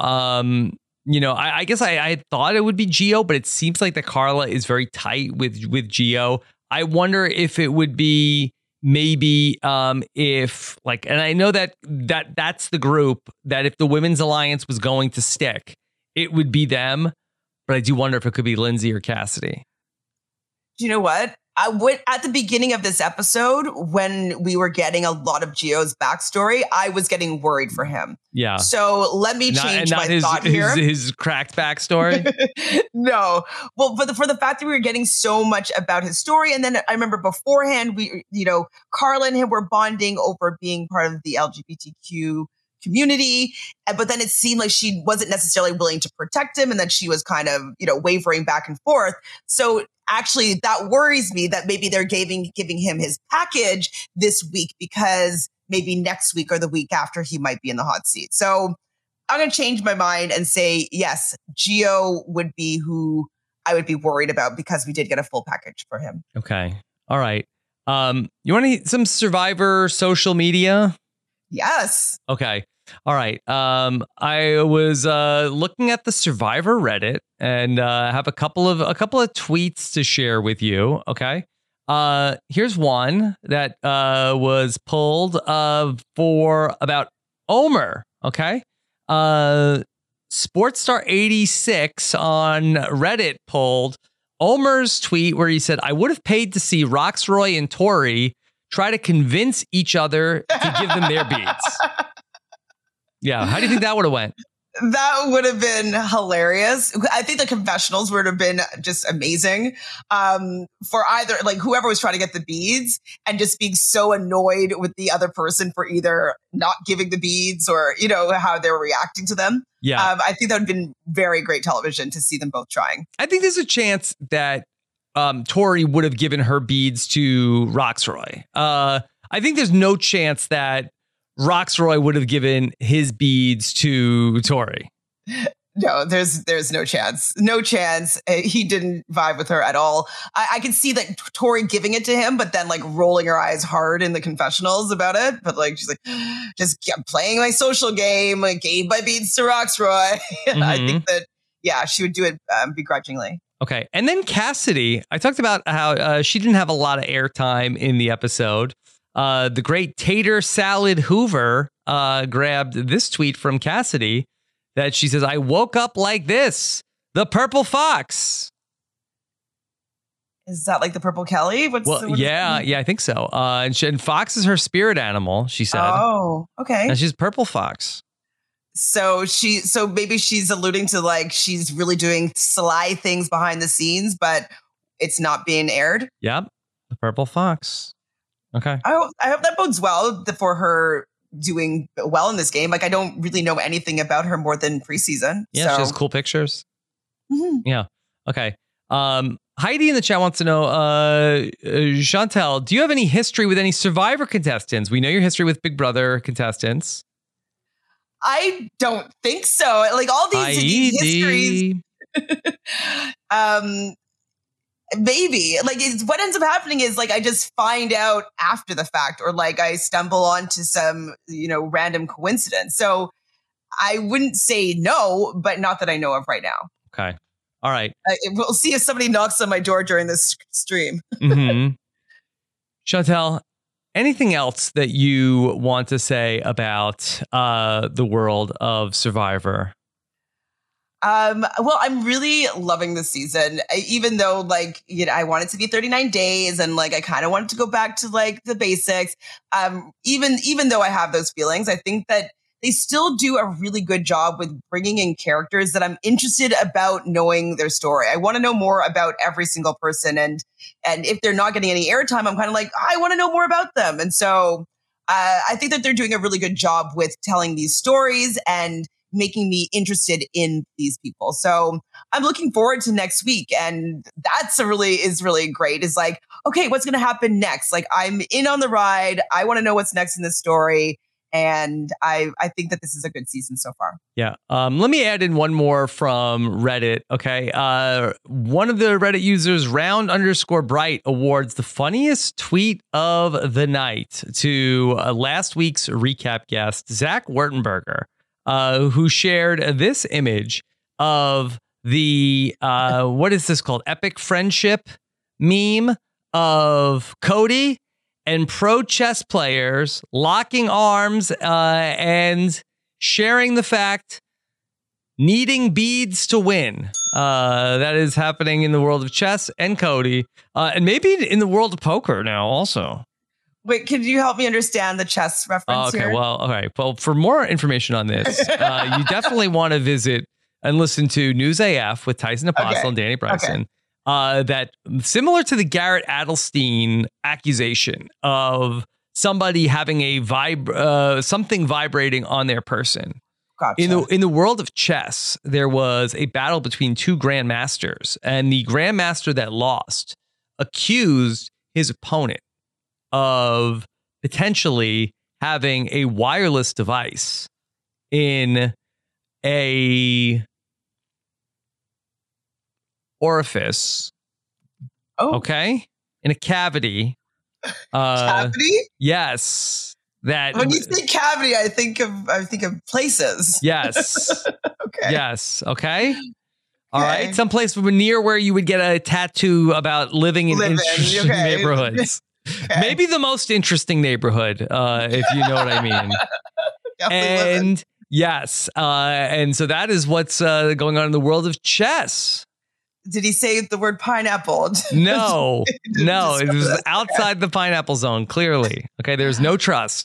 I guess I thought it would be Gio, but it seems like that Carla is very tight with Gio. I wonder if it would be maybe if like, and I know that's the group that if the Women's Alliance was going to stick, it would be them. But I do wonder if it could be Lindsay or Cassidy. Do you know what? I would, at the beginning of this episode, when we were getting a lot of Gio's backstory, I was getting worried for him. Yeah. So let me change my thought here. His cracked backstory? No. Well, for the fact that we were getting so much about his story. And then I remember beforehand, Carla and him were bonding over being part of the LGBTQ community. But then it seemed like she wasn't necessarily willing to protect him, and that she was kind of, wavering back and forth. So actually, that worries me that maybe they're giving him his package this week, because maybe next week or the week after he might be in the hot seat. So I'm going to change my mind and say, yes, Gio would be who I would be worried about, because we did get a full package for him. Okay. All right. You want some Survivor social media? Yes. Okay. All right. I was looking at the Survivor Reddit, and have a couple of tweets to share with you. Okay. Here's one that was pulled for about Omer. Okay. Sportstar86 on Reddit pulled Omer's tweet where he said, I would have paid to see Roxroy and Tori try to convince each other to give them their beads. Yeah. How do you think that would have went? That would have been hilarious. I think the confessionals would have been just amazing for either like whoever was trying to get the beads and just being so annoyed with the other person for either not giving the beads or, you know, how they were reacting to them. Yeah. I think that would have been very great television to see them both trying. I think there's a chance that Tori would have given her beads to Roxroy. I think there's no chance that Roxroy would have given his beads to Tori. No, there's no chance. No chance. He didn't vibe with her at all. I could see that Tori giving it to him, but then like rolling her eyes hard in the confessionals about it. But like she's like, just kept playing my social game. I gave my beads to Roxroy. Mm-hmm. I think that she would do it begrudgingly. Okay, and then Cassidy. I talked about how she didn't have a lot of airtime in the episode. The great Tater Salad Hoover grabbed this tweet from Cassidy that she says, I woke up like this, the purple fox. Is that like the purple Kelly? Yeah, I think so. And fox is her spirit animal, she said. Oh, okay. And she's purple fox. So maybe she's alluding to like she's really doing sly things behind the scenes, but it's not being aired. Yep, the purple fox. Okay. I hope that bodes well for her doing well in this game. Like I don't really know anything about her more than preseason. Yeah, so. She has cool pictures. Mm-hmm. Yeah. Okay. Heidi in the chat wants to know, Chantel, do you have any history with any Survivor contestants? We know your history with Big Brother contestants. I don't think so. Like all these histories. Maybe like what ends up happening is like I just find out after the fact or like I stumble onto some, random coincidence. So I wouldn't say no, but not that I know of right now. Okay. All right. We'll see if somebody knocks on my door during this stream. Mm-hmm. Chantel, anything else that you want to say about the world of Survivor? Well, I'm really loving this season, even though like, I want it to be 39 days and like, I kind of want it to go back to like the basics. Even though I have those feelings, I think that they still do a really good job with bringing in characters that I'm interested about knowing their story. I want to know more about every single person. And if they're not getting any airtime, I'm kind of like, I want to know more about them. And so, I think that they're doing a really good job with telling these stories and making me interested in these people. So I'm looking forward to next week. And that's really great. Is like, okay, what's going to happen next? Like I'm in on the ride. I want to know what's next in this story. And I think that this is a good season so far. Yeah. Let me add in one more from Reddit. Okay. One of the Reddit users, round_bright, awards the funniest tweet of the night to last week's recap guest, Zach Wertenberger, who shared this image of the, what is this called? Epic friendship meme of Cody and pro chess players locking arms and sharing the fact needing beads to win. That is happening in the world of chess and Cody, and maybe in the world of poker now also. Wait, could you help me understand the chess reference here? Well, all right. Well, for more information on this, you definitely want to visit and listen to News AF with Tyson Apostle and Danny Bryson. Okay. That similar to the Garrett Adelstein accusation of somebody having a something vibrating on their person. Gotcha. In the world of chess, there was a battle between two grandmasters, and the grandmaster that lost accused his opponent of potentially having a wireless device in a orifice. Oh. Okay. In a cavity. Cavity? Yes. That when you say cavity, I think of places. Yes. Okay. Yes. Okay. All right. Someplace near where you would get a tattoo about living in interesting neighborhoods. Maybe the most interesting neighborhood, if you know what I mean. And yes. And so that is what's going on in the world of chess. Did he say the word pineapple? No, it was outside the pineapple zone, clearly. Okay, there's no trust.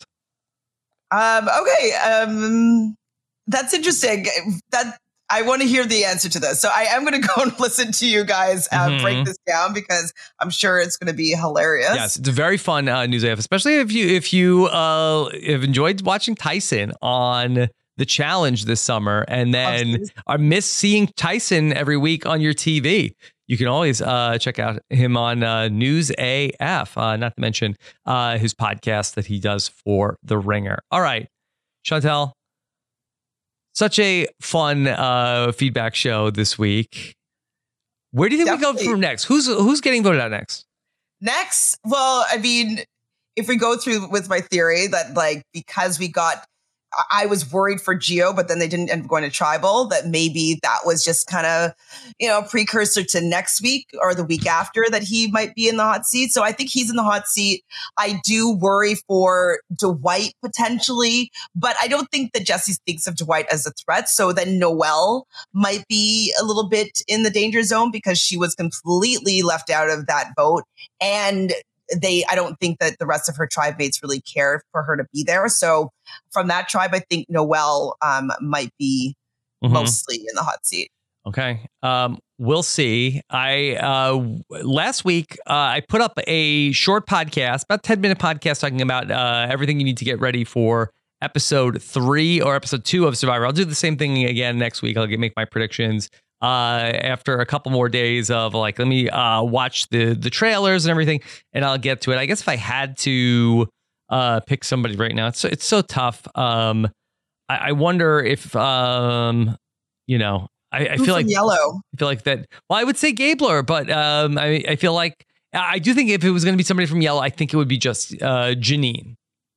Okay, that's interesting. That I want to hear the answer to this. So I am going to go and listen to you guys break this down because I'm sure it's going to be hilarious. Yes, it's a very fun news AF, especially if you have enjoyed watching Tyson on the challenge this summer and then are miss seeing Tyson every week on your TV. You can always check out him on News AF, not to mention his podcast that he does for The Ringer. All right, Chantel, such a fun feedback show this week. Where do you think we go from next? Who's getting voted out next? Next? Well, I mean, if we go through with my theory that because I was worried for Gio, but then they didn't end up going to tribal, that maybe that was just kind of, precursor to next week or the week after that he might be in the hot seat. So I think he's in the hot seat. I do worry for Dwight potentially, but I don't think that Jesse thinks of Dwight as a threat. So then Noelle might be a little bit in the danger zone because she was completely left out of that vote. And I don't think that the rest of her tribe mates really care for her to be there. So from that tribe, I think Noelle might be mostly in the hot seat. Okay. We'll see. Last week, I put up a short podcast, about 10-minute podcast talking about everything you need to get ready for episode 3 or episode 2 of Survivor. I'll do the same thing again next week. I'll make my predictions after a couple more days of let me watch the trailers and everything, and I'll get to it. I guess if I had to pick somebody right now, it's so tough. I wonder if I feel like Yellow. I feel like that. Well, I would say Gabler, but I feel like I do think if it was going to be somebody from Yellow, I think it would be just Janine.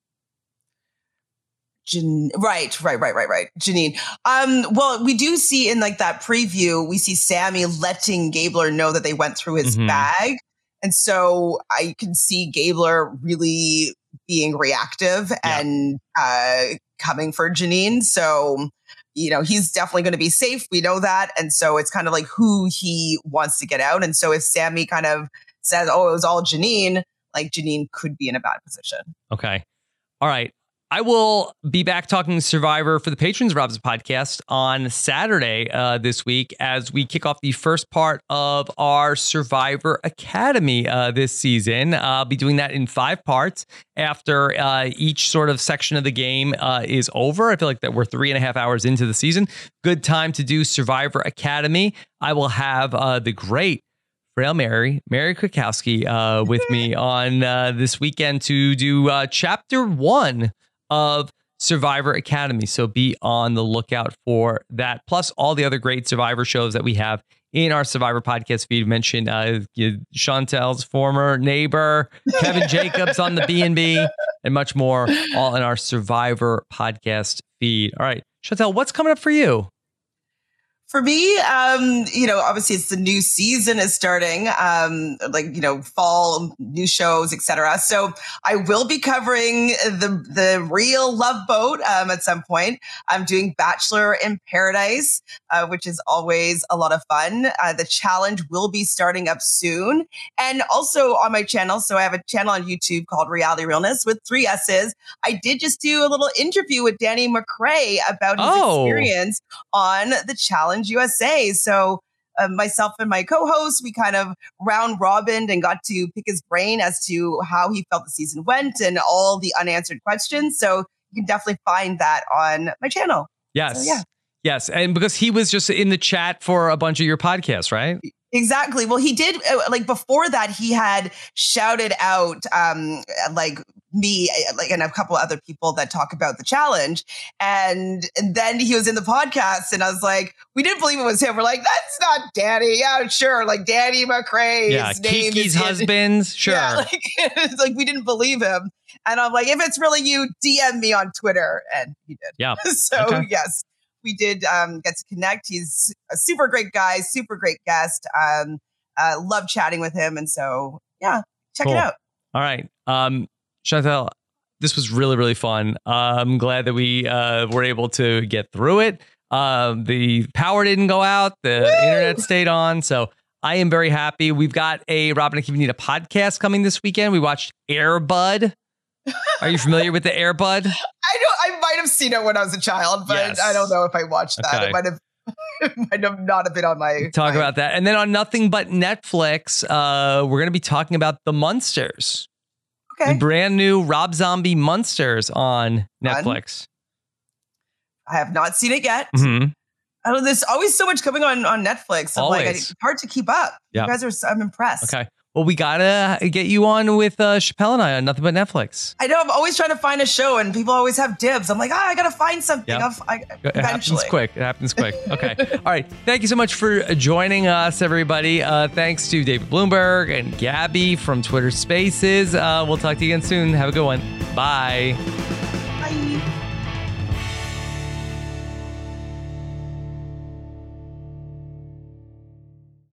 Right. Janine. Well, we do see in that preview, we see Sammy letting Gabler know that they went through his bag. And so I can see Gabler really being reactive and coming for Janine. So, he's definitely going to be safe. We know that. And so it's kind of who he wants to get out. And so if Sammy kind of says, oh, it was all Janine, Janine could be in a bad position. Okay. All right. I will be back talking Survivor for the Patrons of Rob's podcast on Saturday this week as we kick off the first part of our Survivor Academy this season. I'll be doing that in 5 parts after each sort of section of the game is over. I feel like that we're 3.5 hours into the season. Good time to do Survivor Academy. I will have the great Frail Mary Krakowski with me on this weekend to do chapter 1 of Survivor Academy. So be on the lookout for that. Plus all the other great Survivor shows that we have in our Survivor podcast feed. Mentioned Chantel's former neighbor, Kevin Jacobs on the B&B, and much more, all in our Survivor podcast feed. All right, Chantel, what's coming up for you? For me, obviously it's the new season is starting, fall, new shows, etc. So I will be covering the real Love Boat at some point. I'm doing Bachelor in Paradise, which is always a lot of fun. The challenge will be starting up soon. And also on my channel, so I have a channel on YouTube called Reality Realness with 3 S's. I did just do a little interview with Danny McRae about his experience on the challenge USA. So myself and my co-host, we kind of round robined and got to pick his brain as to how he felt the season went and all the unanswered questions. So you can definitely find that on my channel. Yes. So, yeah. Yes. And because he was just in the chat for a bunch of your podcasts, right? Exactly. Well, he did before that, he had shouted out me, and a couple other people that talk about the challenge. And then he was in the podcast and I was like, we didn't believe it was him. We're like, that's not Danny. Yeah, sure. Danny McRae. Yeah. Kiki's husband. Sure. Yeah, it's we didn't believe him. And I'm like, if it's really you, DM me on Twitter. And he did. Yeah. So okay. Yes. we did get to connect. He's a super great guy, super great guest. Love chatting with him. And so, yeah, check it out. All right. Chantel, this was really, really fun. I'm glad that we were able to get through it. The power didn't go out. The internet stayed on. So I am very happy. We've got a Rob and Akiva Need a podcast coming this weekend. We watched Air Bud. Are you familiar with the Air Bud? I might have seen it when I was a child, but yes. I don't know if I watched that. Okay. It might have not have been on my... Talk about that. And then on Nothing But Netflix, we're going to be talking about The Munsters. Okay. The brand new Rob Zombie Munsters on Netflix. I have not seen it yet. Mm-hmm. I don't know, there's always so much coming on Netflix. Always. It's hard to keep up. Yeah. You guys I'm impressed. Okay. Well, we got to get you on with Chappelle and I on Nothing But Netflix. I know. I'm always trying to find a show and people always have dibs. I'm like, I got to find something. Yep. Eventually. It happens quick. Okay. All right. Thank you so much for joining us, everybody. Thanks to David Bloomberg and Gabby from Twitter Spaces. We'll talk to you again soon. Have a good one. Bye. Bye.